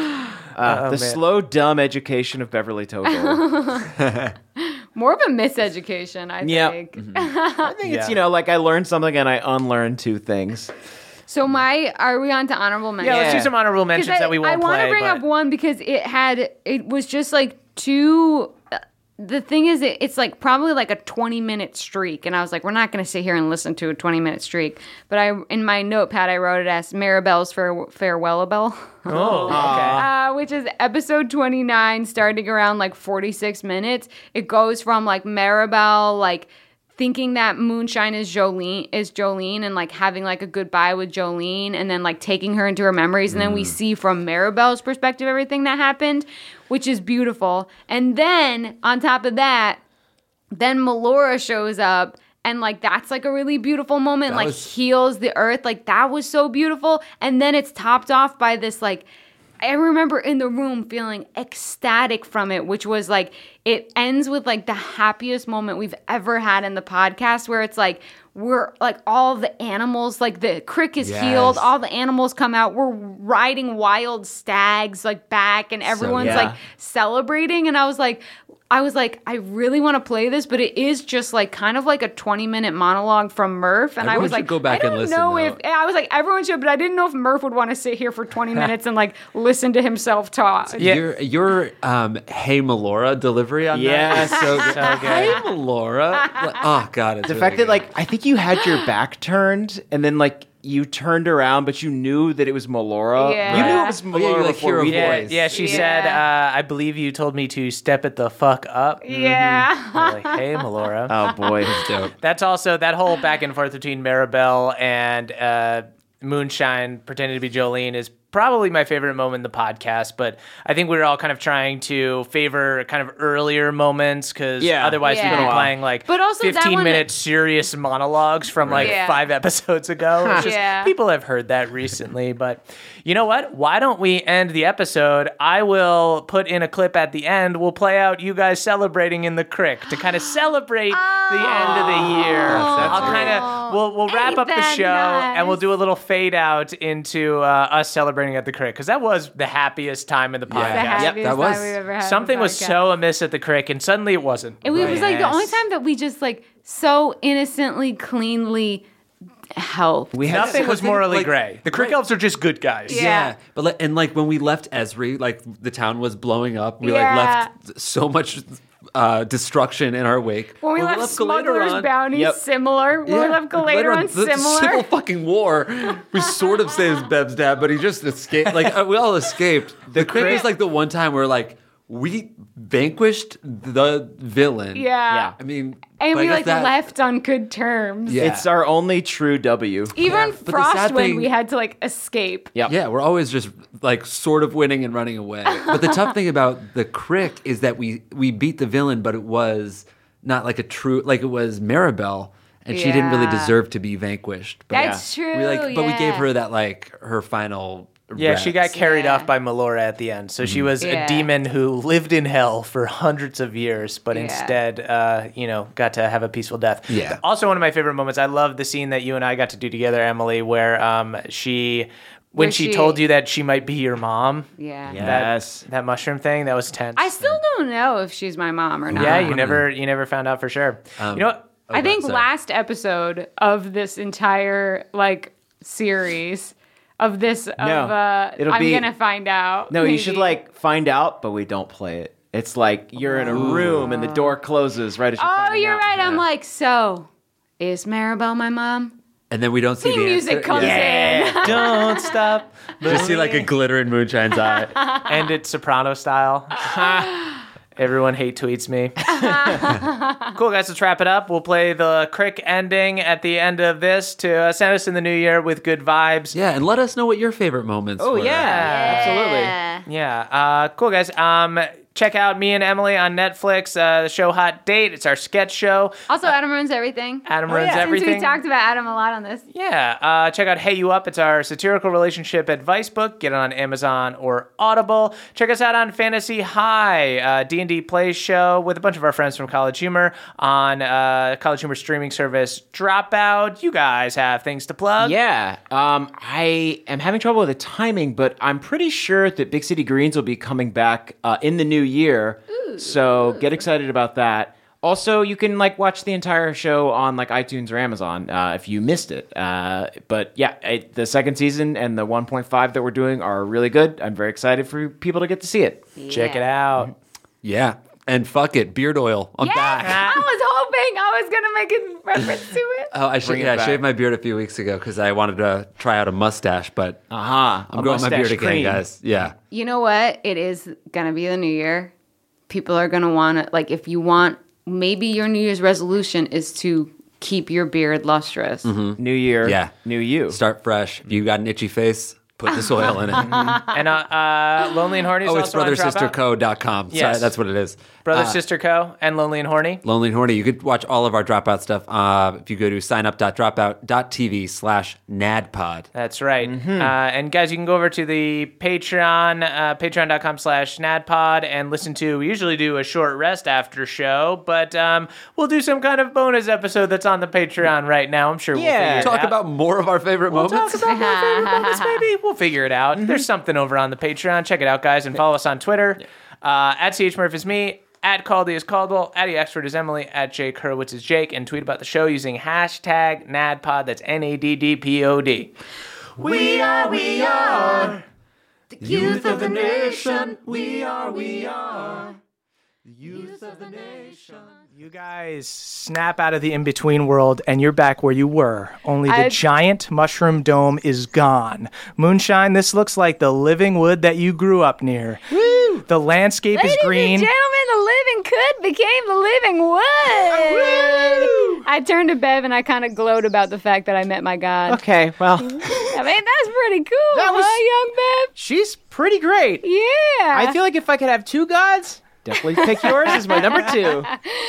The slow, dumb education of Beverly Togo. More of a miseducation, I Yeah. think. I think it's, like I learned something and I unlearned 2 things. So are we on to honorable mentions? Yeah, let's do some honorable mentions that we won't play. I want to bring up one because it was just like two. The thing is, it's like probably like a 20-minute streak, and I was like, we're not going to sit here and listen to a 20-minute streak. But in my notepad, I wrote it as Maribel's Farewellabelle. Oh, okay. Which is episode 29, starting around like 46 minutes. It goes from like Maribel like thinking that Moonshine is Jolene and like having like a goodbye with Jolene and then like taking her into her memories. And then we see from Maribel's perspective everything that happened, which is beautiful. And then on top of that, then Melora shows up and like that's like a really beautiful moment, heals the earth. Like that was so beautiful. And then it's topped off by this like, I remember in the room feeling ecstatic from it, which was like, it ends with like the happiest moment we've ever had in the podcast where it's like, we're like all the animals, like the crick is healed, all the animals come out, we're riding wild stags like back and everyone's like celebrating. And I was like, I really want to play this, but it is just like kind of like a 20-minute monologue from Murph. And Everyone I was should like, go back I and don't listen, know though. I was like, everyone should, but I didn't know if Murph would want to sit here for 20 minutes and like listen to himself talk. Your hey Melora delivery on Yeah, that. so good. Hey Melora. Like, oh God, it's The really fact that, good. like, I think you had your back turned and then, like, you turned around, but you knew that it was Melora. Yeah. You knew it was Oh, yeah, Melora you, like, before hear we a did. voice. Yeah, she Yeah. said, I believe you told me to step it the fuck up. Yeah. Like, hey, Melora. Oh, boy. It's dope. That's also that whole back and forth between Maribel and Moonshine pretending to be Jolene is probably my favorite moment in the podcast. But I think we were all kind of trying to favor kind of earlier moments because otherwise we'd be Yeah. playing like But also that one- 15-minute serious monologues from like Yeah. 5 episodes ago. It's just, Yeah. people have heard that recently. But you know what? Why don't we end the episode? I will put in a clip at the end. We'll play out you guys celebrating in the crick to kind of celebrate the end of the year. I'll kind of we'll wrap up the that show and we'll nice? do a little fade out into us celebrating at the crick because that was the happiest time in the The podcast. happiest that was- time we've ever had. Something in the was podcast. so amiss at the crick and suddenly it wasn't. It was like the only Yes. time that we just like so innocently, cleanly helped. Nothing was Something morally like- gray. The crick elves are just good guys. Yeah. But like when we left Esri, like the town was blowing up. We Yeah. like left so much destruction in our wake. When we left Smuggler's Galateron- Bounty, Yep. similar. When we left Galateron, The civil similar. fucking war. We sort of saved Bev's dad, but he just escaped. Like we all escaped. The crick is like the one time where like we vanquished the villain. Yeah. I mean, And but I we guess like that- left on good terms. Yeah. It's our only true W. Even But the sad Frostwind, thing- we had to like escape. Yep. Yeah, we're always just like sort of winning and running away. But the tough thing about the crick is that we beat the villain, but it was not like a true like it was Maribel, and she didn't really Yeah. deserve to be vanquished. But That's true. but we gave her that like her final. Yeah, she got carried Yeah. off by Melora at the end. So she was Yeah. a demon who lived in hell for hundreds of years, but Yeah. instead, got to have a peaceful death. Yeah. Also, one of my favorite moments, I love the scene that you and I got to do together, Emily, where she when she told you that she might be your mom. Yeah. Yes. That mushroom thing, that was tense. I still don't know if she's my mom or not. Yeah, you never found out for sure. You know what? I think last episode of this entire series of this I'm gonna find out. No, maybe. you should find out, but we don't play it. It's like you're in a room and the door closes right as you're finding you're out. right. I'm like, so is Maribel my mom? And then we don't see the music answer. comes in. Don't stop. Just see a glitter in Moonshine's eye. And it's Soprano style. Everyone hate tweets me. Cool, guys, let's wrap it up. We'll play the Crick ending at the end of this to send us in the new year with good vibes. Yeah, and let us know what your favorite moments were. Absolutely. Yeah. Cool, guys. Check out me and Emily on Netflix, the show Hot Date. It's our sketch show. Also, Adam Ruins Everything. Adam Ruins Everything. Since we talked about Adam a lot on this. Yeah. Check out Hey You Up. It's our satirical relationship advice book. Get it on Amazon or Audible. Check us out on Fantasy High, D&D Plays show with a bunch of our friends from College Humor on College Humor streaming service Dropout. You guys have things to plug? Yeah. I am having trouble with the timing, but I'm pretty sure that Big City Greens will be coming back in the new year. So get excited about that. Also, you can watch the entire show on iTunes or Amazon if you missed it. But yeah, the second season and the 1.5 that we're doing are really good. I'm very excited for people to get to see it. Yeah. Check it out. Yeah. And fuck it, beard oil. I'm back. I was hoping I was going to make a reference to it. Oh, I shaved my beard a few weeks ago because I wanted to try out a mustache, but I'm growing my beard again, guys. Yeah. You know what? It is going to be the new year. People are going to want to, if you want, maybe your New Year's resolution is to keep your beard lustrous. Mm-hmm. New year. Yeah. New you. Start fresh. If you got an itchy face, put this oil in it. And Lonely and Horny is also on Dropout. brothersisterco.com. Yes. Sorry, that's what it is. Brother Sister Co. and Lonely and Horny. Lonely and Horny. You could watch all of our Dropout stuff if you go to signup.dropout.tv/NADPod. That's right. And guys, you can go over to the Patreon, patreon.com/NADPod, and listen to, we usually do a short rest after show, but we'll do some kind of bonus episode that's on the Patreon right now. I'm sure we'll figure it out. Talk about more of our favorite moments. Talk about more favorite moments, maybe. We'll figure it out. There's something over on the Patreon. Check it out, guys, and follow us on Twitter. At CHMurph is me. At Caldy is Caldwell, at eXpert is Emily, at Jake Hurwitz is Jake, and tweet about the show using hashtag NADPod. That's NADDPOD. We are the youth of the nation. We are the youth of the nation. You guys snap out of the in-between world, and you're back where you were. Only the giant mushroom dome is gone. Moonshine, this looks like the living wood that you grew up near. Woo! The landscape is green. Ladies and gentlemen, the living could became the living wood. I turned to Bev and I kind of glowed about the fact that I met my God. Okay, well. I mean, that's pretty cool, young Bev? She's pretty great. Yeah. I feel like if I could have two gods, definitely pick yours as my number two.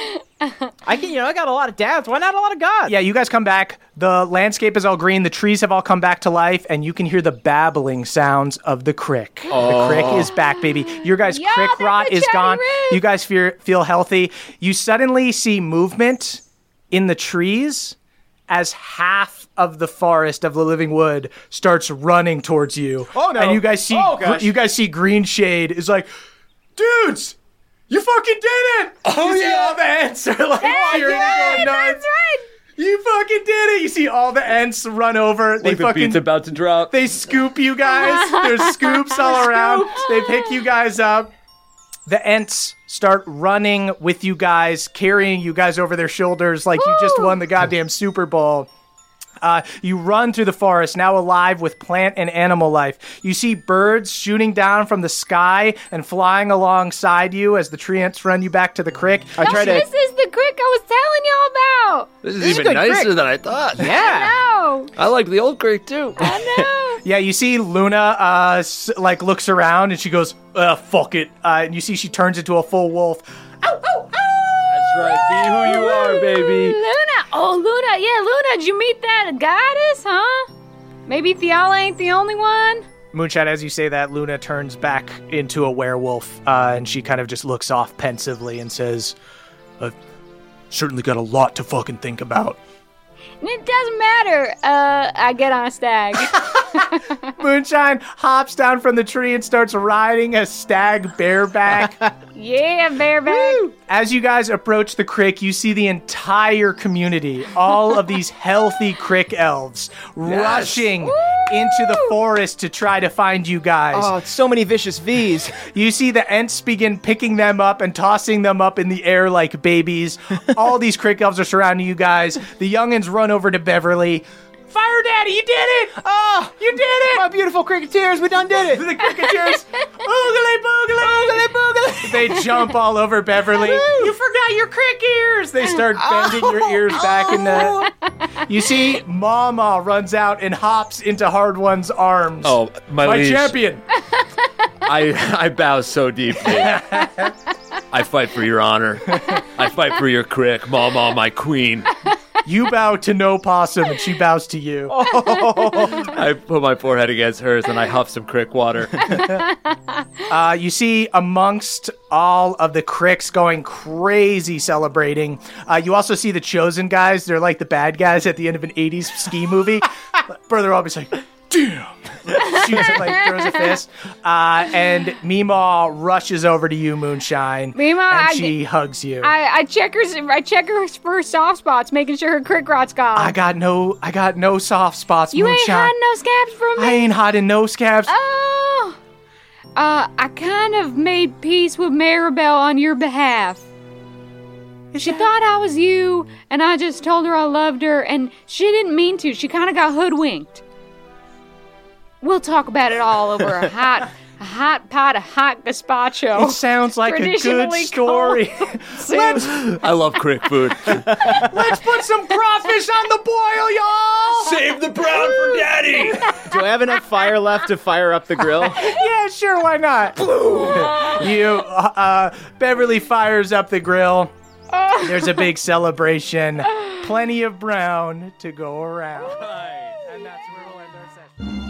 I got a lot of dads. Why not a lot of gods? Yeah, you guys come back. The landscape is all green. The trees have all come back to life, and you can hear the babbling sounds of the crick. The crick is back, baby. Your guys' crick rot is gone. You guys feel healthy. You suddenly see movement in the trees as half of the forest of the living wood starts running towards you. Oh no! And you guys see Green Shade is like, dudes. You fucking did it! Oh, see all the ants are cheering and going nuts. That's right. You fucking did it! You see all the ants run over. The beat's about to drop. They scoop you guys. There's scoops all around. They pick you guys up. The ants start running with you guys, carrying you guys over their shoulders like you just won the goddamn Super Bowl. You run through the forest, now alive with plant and animal life. You see birds shooting down from the sky and flying alongside you as the tree ants run you back to the creek. This is the creek I was telling y'all about. This is even nicer than I thought. Yeah. I know. I like the old creek, too. I know. Yeah, you see Luna, looks around and she goes, fuck it. And you see she turns into a full wolf. Ow, ow, ow. That's right. Be who you are, baby. Luna. Oh, Luna. Yeah, Luna. Did you meet that goddess, huh? Maybe Fiala ain't the only one? Moonshine, as you say that, Luna turns back into a werewolf, and she kind of just looks off pensively and says, I've certainly got a lot to fucking think about. It doesn't matter. I get on a stag. Moonshine hops down from the tree and starts riding a stag bareback. Yeah, bareback. Woo! As you guys approach the crick, you see the entire community, all of these healthy crick elves, rushing into the forest to try to find you guys. Oh, it's so many vicious V's. You see the Ents begin picking them up and tossing them up in the air like babies. All these crick elves are surrounding you guys. The youngins run over to Beverly. Fire Daddy, you did it! Oh, you did it! My beautiful cricketeers, we done did it! The cricketers, oogly boogly, oogly boogly. They jump all over Beverly. You forgot your crick ears! They start bending your ears back in the... You see, Mama runs out and hops into Hard One's arms. Oh, my liege. champion! I bow so deeply. I fight for your honor. I fight for your crick, Mama, my queen. You bow to no possum, and she bows to you. I put my forehead against hers, and I huff some crick water. You see, amongst all of the cricks going crazy celebrating, you also see the Chosen guys. They're like the bad guys at the end of an 80s ski movie. Brother always like, damn. Shoots it, like throws a fist. And Meemaw rushes over to you, Moonshine. Meemaw, and she hugs you. I check her for soft spots, making sure her crick rot's gone. I got no soft spots, You Moonshine. ain't hiding no scabs from me? I ain't hiding no scabs. Oh. I kind of made peace with Maribel on your behalf. She thought I was you, and I just told her I loved her, and she didn't mean to. She kind of got hoodwinked. We'll talk about it all over a hot pot of hot gazpacho. It sounds like a good story. I love crick food. Let's put some crawfish on the boil, y'all! Save the brown for Daddy! Do I have enough fire left to fire up the grill? Yeah, sure, why not? Beverly fires up the grill. There's a big celebration. Plenty of brown to go around. And that's where we'll end our session.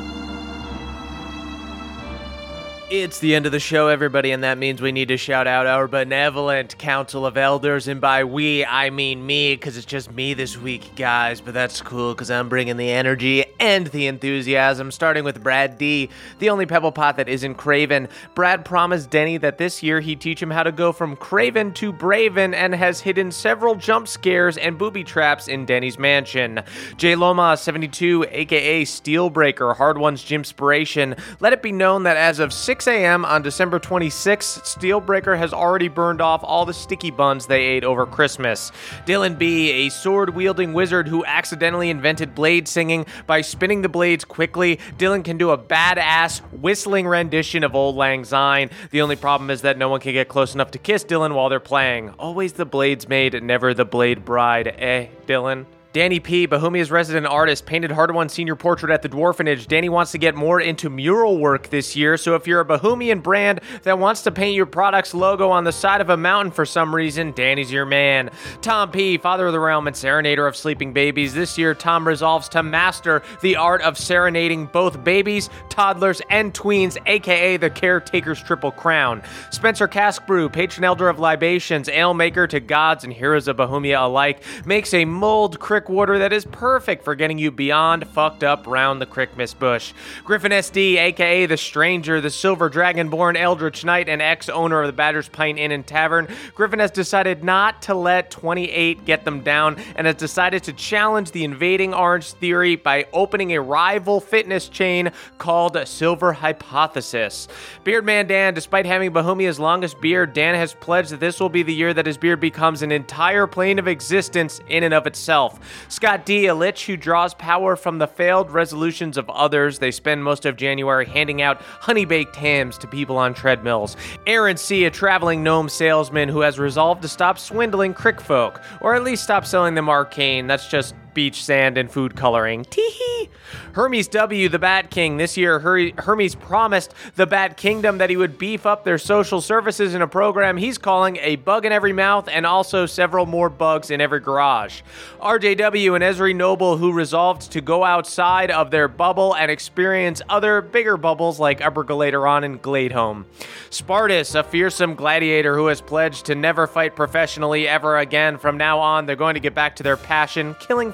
It's the end of the show, everybody, and that means we need to shout out our benevolent Council of Elders, and by we, I mean me, because it's just me this week, guys, but that's cool, because I'm bringing the energy and the enthusiasm, starting with Brad D., the only pebble pot that isn't Craven. Brad promised Denny that this year he'd teach him how to go from Craven to Braven, and has hidden several jump scares and booby traps in Denny's mansion. J. Loma 72, aka Steelbreaker, Hard One's Gymspiration, let it be known that as of 6 a.m. on December 26th, Steelbreaker has already burned off all the sticky buns they ate over Christmas. Dylan B., a sword-wielding wizard who accidentally invented blade singing by spinning the blades quickly, Dylan can do a badass whistling rendition of Old Lang Syne. The only problem is that no one can get close enough to kiss Dylan while they're playing. Always the blade's maid, never the blade bride. Dylan? Danny P., Bohemia's resident artist, painted Hard One senior portrait at the Dwarfenage. Danny wants to get more into mural work this year, so if you're a Bohemian brand that wants to paint your product's logo on the side of a mountain for some reason, Danny's your man. Tom P., Father of the Realm and Serenader of Sleeping Babies. This year, Tom resolves to master the art of serenading both babies, toddlers, and tweens, aka the Caretaker's Triple Crown. Spencer Caskbrew, patron elder of libations, ale maker to gods and heroes of Bohemia alike, makes a mulled crick water that is perfect for getting you beyond fucked up round the Crickmas bush. Griffin SD, aka The Stranger, the Silver Dragonborn Eldritch Knight and ex-owner of the Badger's Pint Inn and Tavern, Griffin has decided not to let 28 get them down and has decided to challenge the invading orange theory by opening a rival fitness chain called Silver Hypothesis. Beardman Dan, despite having Bohemia's longest beard, Dan has pledged that this will be the year that his beard becomes an entire plane of existence in and of itself. Scott D., a lich who draws power from the failed resolutions of others. They spend most of January handing out honey-baked hams to people on treadmills. Aaron C., a traveling gnome salesman who has resolved to stop swindling crick folk, or at least stop selling them arcane. That's just beach sand and food coloring. Tee-hee. Hermes W., the Bat King. This year, Hermes promised the Bat Kingdom that he would beef up their social services in a program he's calling A Bug in Every Mouth, and also several more bugs in every garage. RJW, an Esri noble who resolved to go outside of their bubble and experience other bigger bubbles like Upper Galateron and Gladeholm. Spartus, a fearsome gladiator who has pledged to never fight professionally ever again. From now on, they're going to get back to their passion, killing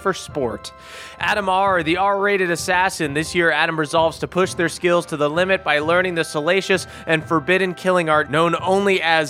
for sport. Adam R., the R-rated assassin. This year, Adam resolves to push their skills to the limit by learning the salacious and forbidden killing art known only as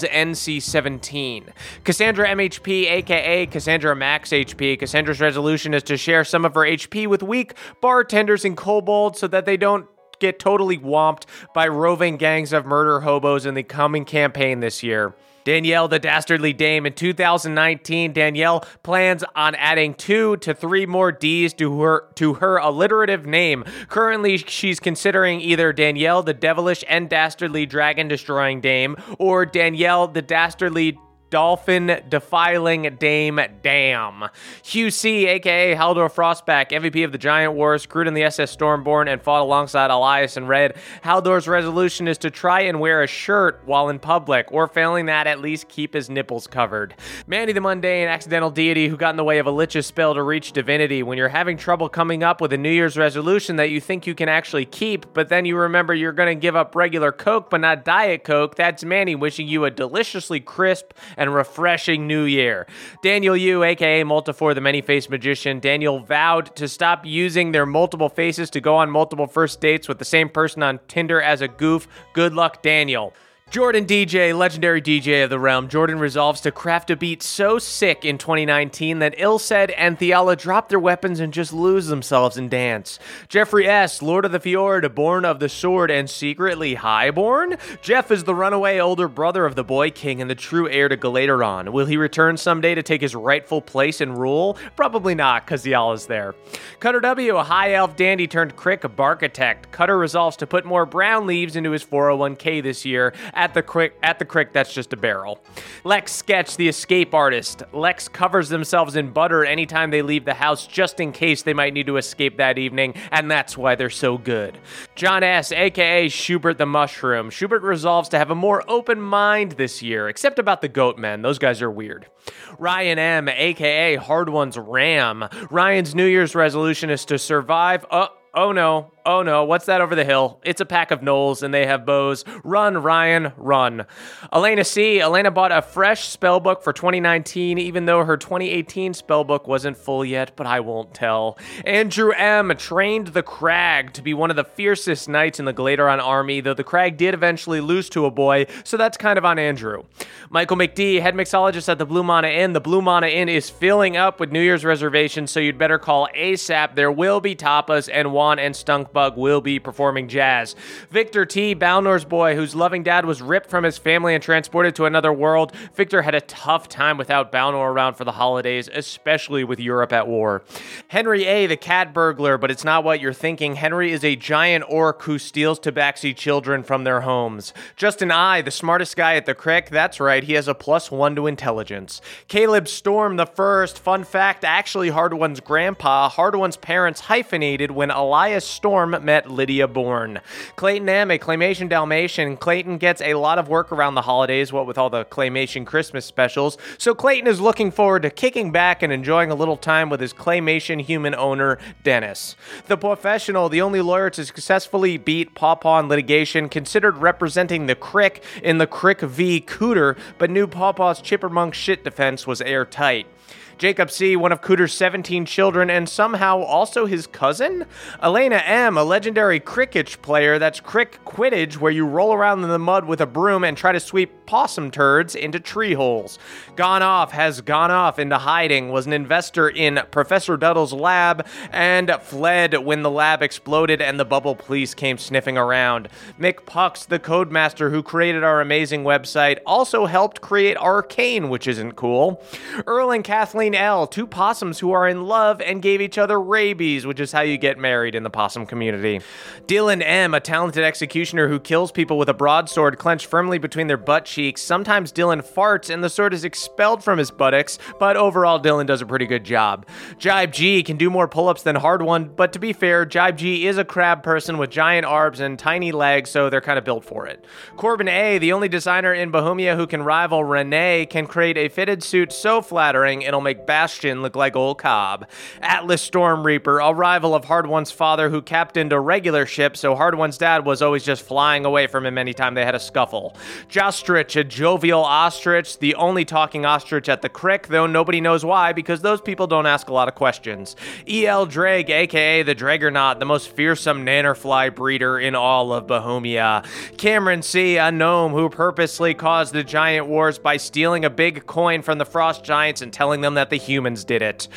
NC-17. Cassandra MHP, aka Cassandra Max HP. Cassandra's resolution is to share some of her HP with weak bartenders and kobolds so that they don't get totally whomped by roving gangs of murder hobos in the coming campaign this year. Danielle, the Dastardly Dame. In 2019, Danielle plans on adding 2 to 3 more D's to her alliterative name. Currently, she's considering either Danielle, the Devilish and Dastardly Dragon Destroying Dame, or Danielle, the Dastardly Dolphin Defiling Dame Dam. Hugh C., a.k.a. Haldor Frostback, MVP of the Giant Wars, crewed in the SS Stormborn and fought alongside Elias and Red. Haldor's resolution is to try and wear a shirt while in public, or failing that, at least keep his nipples covered. Mandy the Mundane, accidental deity who got in the way of a lich's spell to reach divinity. When you're having trouble coming up with a New Year's resolution that you think you can actually keep, but then you remember you're going to give up regular Coke but not Diet Coke, that's Manny wishing you a deliciously crisp and refreshing new year. Daniel Yu, aka Multifor, the many-faced magician. Daniel vowed to stop using their multiple faces to go on multiple first dates with the same person on Tinder as a goof. Good luck, Daniel. Jordan DJ, legendary DJ of the realm. Jordan resolves to craft a beat so sick in 2019 that Ilsed and Theala drop their weapons and just lose themselves in dance. Jeffrey S., Lord of the Fjord, born of the sword and secretly highborn. Jeff is the runaway older brother of the Boy King and the true heir to Galateron. Will he return someday to take his rightful place and rule? Probably not, because Theala's there. Cutter W., a high elf dandy turned crick barkitect. Cutter resolves to put more brown leaves into his 401k this year. At the crick, that's just a barrel. Lex Sketch, the escape artist. Lex covers themselves in butter anytime they leave the house just in case they might need to escape that evening, and that's why they're so good. John S., aka Schubert the Mushroom. Schubert resolves to have a more open mind this year, except about the goat men. Those guys are weird. Ryan M., aka Hard One's Ram. Ryan's New Year's resolution is to survive. Oh no, what's that over the hill? It's a pack of gnolls, and they have bows. Run, Ryan, run. Elena C. Elena bought a fresh spellbook for 2019, even though her 2018 spellbook wasn't full yet, but I won't tell. Andrew M. trained the Crag to be one of the fiercest knights in the Galateron army, though the Crag did eventually lose to a boy, so that's kind of on Andrew. Michael McD., head mixologist at the Blue Mana Inn. The Blue Mana Inn is filling up with New Year's reservations, so you'd better call ASAP. There will be tapas, and Juan and Stunkbug will be performing jazz. Victor T., Balnor's boy, whose loving dad was ripped from his family and transported to another world. Victor had a tough time without Balnor around for the holidays, especially with Europe at war. Henry A., the cat burglar, but it's not what you're thinking. Henry is a giant orc who steals tabaxi children from their homes. Justin I., the smartest guy at the crick. That's right, he has a +1 to intelligence. Caleb Storm the First. Fun fact, actually Hard One's grandpa. Hard One's parents hyphenated when Elias Storm met Lydia Bourne. Clayton M., a Claymation Dalmatian. Clayton gets a lot of work around the holidays, what with all the Claymation Christmas specials, so Clayton is looking forward to kicking back and enjoying a little time with his Claymation human owner, Dennis. The Professional, the only lawyer to successfully beat Pawpaw in litigation, considered representing the Crick in the Crick v. Cooter, but knew Pawpaw's Chippermunk shit defense was airtight. Jacob C., one of Cooter's 17 children, and somehow also his cousin? Elena M., a legendary cricket player. That's crick quidditch, where you roll around in the mud with a broom and try to sweep possum turds into tree holes. Has gone off into hiding, was an investor in Professor Duddle's lab, and fled when the lab exploded and the bubble police came sniffing around. Mick Pucks, the codemaster who created our amazing website, also helped create Arcane, which isn't cool. Earl and Kathleen L., 2 possums who are in love and gave each other rabies, which is how you get married in the possum community. Dylan M., a talented executioner who kills people with a broadsword clenched firmly between their butt cheeks. Sometimes Dylan farts and the sword is expelled from his buttocks, but overall Dylan does a pretty good job. Jibe G. can do more pull-ups than Hard One, but to be fair, Jibe G. is a crab person with giant arms and tiny legs, so they're kind of built for it. Corbin A., the only designer in Bohemia who can rival Renee, can create a fitted suit so flattering it'll make Bastion look like old Cobb. Atlas Storm Reaper, a rival of Hard One's father who captained a regular ship, so Hard One's dad was always just flying away from him anytime they had a scuffle. Jostrich, Ulrich, a jovial ostrich, the only talking ostrich at the crick, though nobody knows why, because those people don't ask a lot of questions. E.L. Drake, aka the Dragonaut, the most fearsome nannerfly breeder in all of Bohemia. Cameron C., a gnome who purposely caused the giant wars by stealing a big coin from the frost giants and telling them that the humans did it.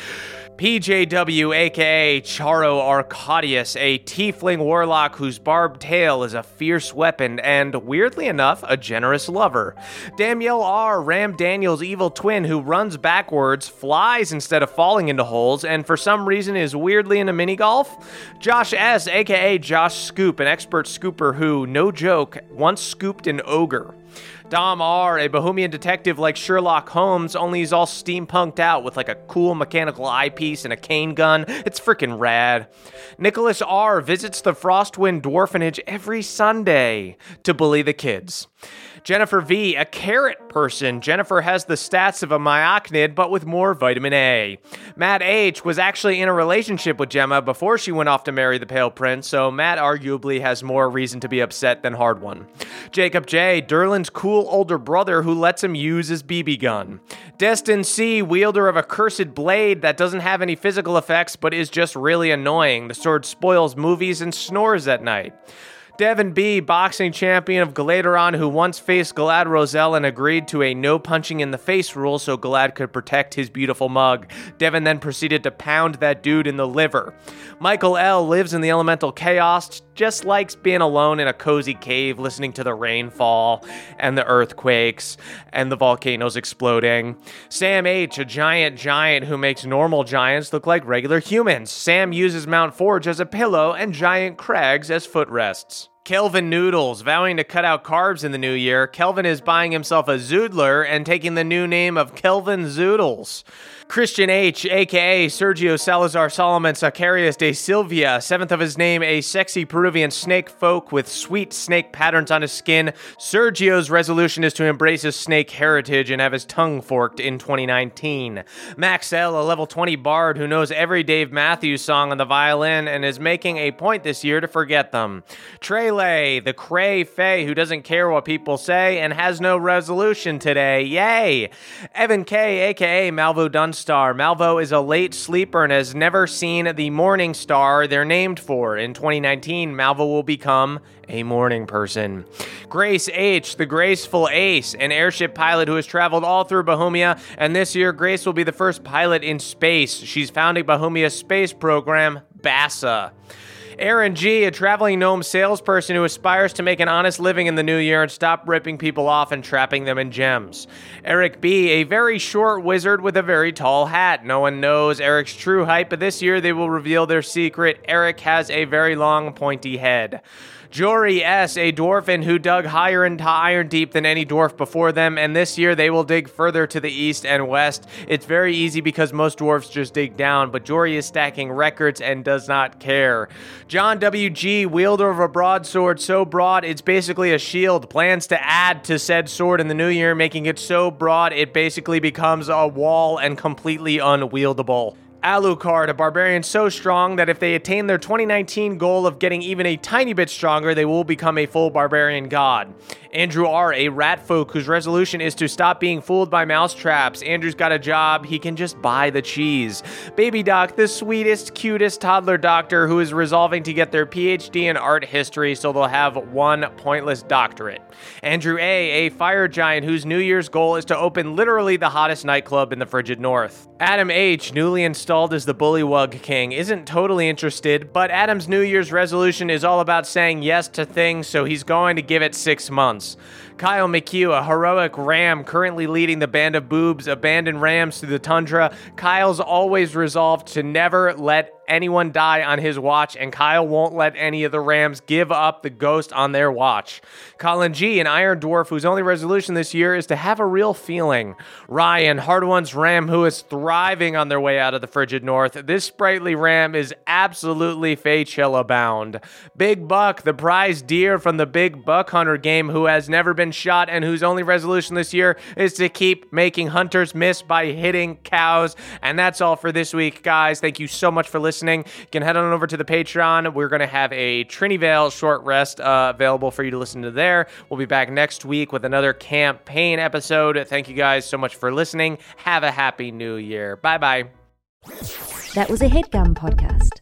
PJW, aka Charo Arcadius, a tiefling warlock whose barbed tail is a fierce weapon and, weirdly enough, a generous lover. Danielle R., Ram Daniel's evil twin who runs backwards, flies instead of falling into holes, and for some reason is weirdly into mini golf. Josh S., aka Josh Scoop, an expert scooper who, no joke, once scooped an ogre. Dom R., a Bohemian detective like Sherlock Holmes, only he's all steampunked out with like a cool mechanical eyepiece and a cane gun. It's freaking rad. Nicholas R. visits the Frostwind Dwarfenage every Sunday to bully the kids. Jennifer V., a carrot person. Jennifer has the stats of a myocnid, but with more vitamin A. Matt H. was actually in a relationship with Gemma before she went off to marry the Pale Prince, so Matt arguably has more reason to be upset than Hard One. Jacob J., Derlin's cool older brother who lets him use his BB gun. Destin C., wielder of a cursed blade that doesn't have any physical effects, but is just really annoying. The sword spoils movies and snores at night. Devin B., boxing champion of Galateron, who once faced Galad Roselle and agreed to a no punching in the face rule so Galad could protect his beautiful mug. Devin then proceeded to pound that dude in the liver. Michael L. lives in the elemental chaos, just likes being alone in a cozy cave listening to the rainfall and the earthquakes and the volcanoes exploding. Sam H., a giant who makes normal giants look like regular humans. Sam uses Mount Forge as a pillow and giant crags as footrests. Kelvin Noodles, vowing to cut out carbs in the new year. Kelvin is buying himself a Zoodler and taking the new name of Kelvin Zoodles. Christian H., a.k.a. Sergio Salazar Solomon Sacarius de Silvia, seventh of his name, a sexy Peruvian snake folk with sweet snake patterns on his skin. Sergio's resolution is to embrace his snake heritage and have his tongue forked in 2019. Max L., a level 20 bard who knows every Dave Matthews song on the violin and is making a point this year to forget them. Trele, the cray fae who doesn't care what people say and has no resolution today. Yay! Evan K., a.k.a. Malvo Dunstar. Malvo is a late sleeper and has never seen the morning star they're named for. In 2019, Malvo will become a morning person. Grace H., the graceful ace, an airship pilot who has traveled all through Bohemia, and this year Grace will be the first pilot in space. She's founding Bohemia's space program, BASA. Aaron G., a traveling gnome salesperson who aspires to make an honest living in the new year and stop ripping people off and trapping them in gems. Eric B., a very short wizard with a very tall hat. No one knows Eric's true height, but this year they will reveal their secret. Eric has a very long, pointy head. Jory S., a dwarfen who dug higher into Iron Deep than any dwarf before them, and this year they will dig further to the east and west. It's very easy because most dwarves just dig down, but Jory is stacking records and does not care. John W.G., wielder of a broadsword so broad it's basically a shield, plans to add to said sword in the new year, making it so broad it basically becomes a wall and completely unwieldable. Alucard, a barbarian so strong that if they attain their 2019 goal of getting even a tiny bit stronger, they will become a full barbarian god. Andrew R., a rat folk whose resolution is to stop being fooled by mousetraps. Andrew's got a job, he can just buy the cheese. Baby Doc, the sweetest, cutest toddler doctor who is resolving to get their PhD in art history so they'll have one pointless doctorate. Andrew A., fire giant whose New Year's goal is to open literally the hottest nightclub in the frigid north. Adam H., newly installed as the Bullywug King, isn't totally interested, but Adam's New Year's resolution is all about saying yes to things, so he's going to give it 6 months. Kyle McHugh, a heroic ram currently leading the band of boobs, abandoned rams through the tundra. Kyle's always resolved to never let anyone die on his watch, and Kyle won't let any of the rams give up the ghost on their watch. Colin G., an iron dwarf whose only resolution this year is to have a real feeling. Ryan, Hard One's ram who is thriving on their way out of the frigid north. This sprightly ram is absolutely Feychilla bound. Big Buck, the prize deer from the Big Buck Hunter game who has never been been shot and whose only resolution this year is to keep making hunters miss by hitting cows. And that's all for this week, guys. Thank you so much for listening. You can head on over to the Patreon. We're going to have a Trinity Vale short rest available for you to listen to there. We'll be back next week with another campaign episode. Thank you guys so much for listening. Have a happy new year. Bye-bye. That was a HeadGum podcast.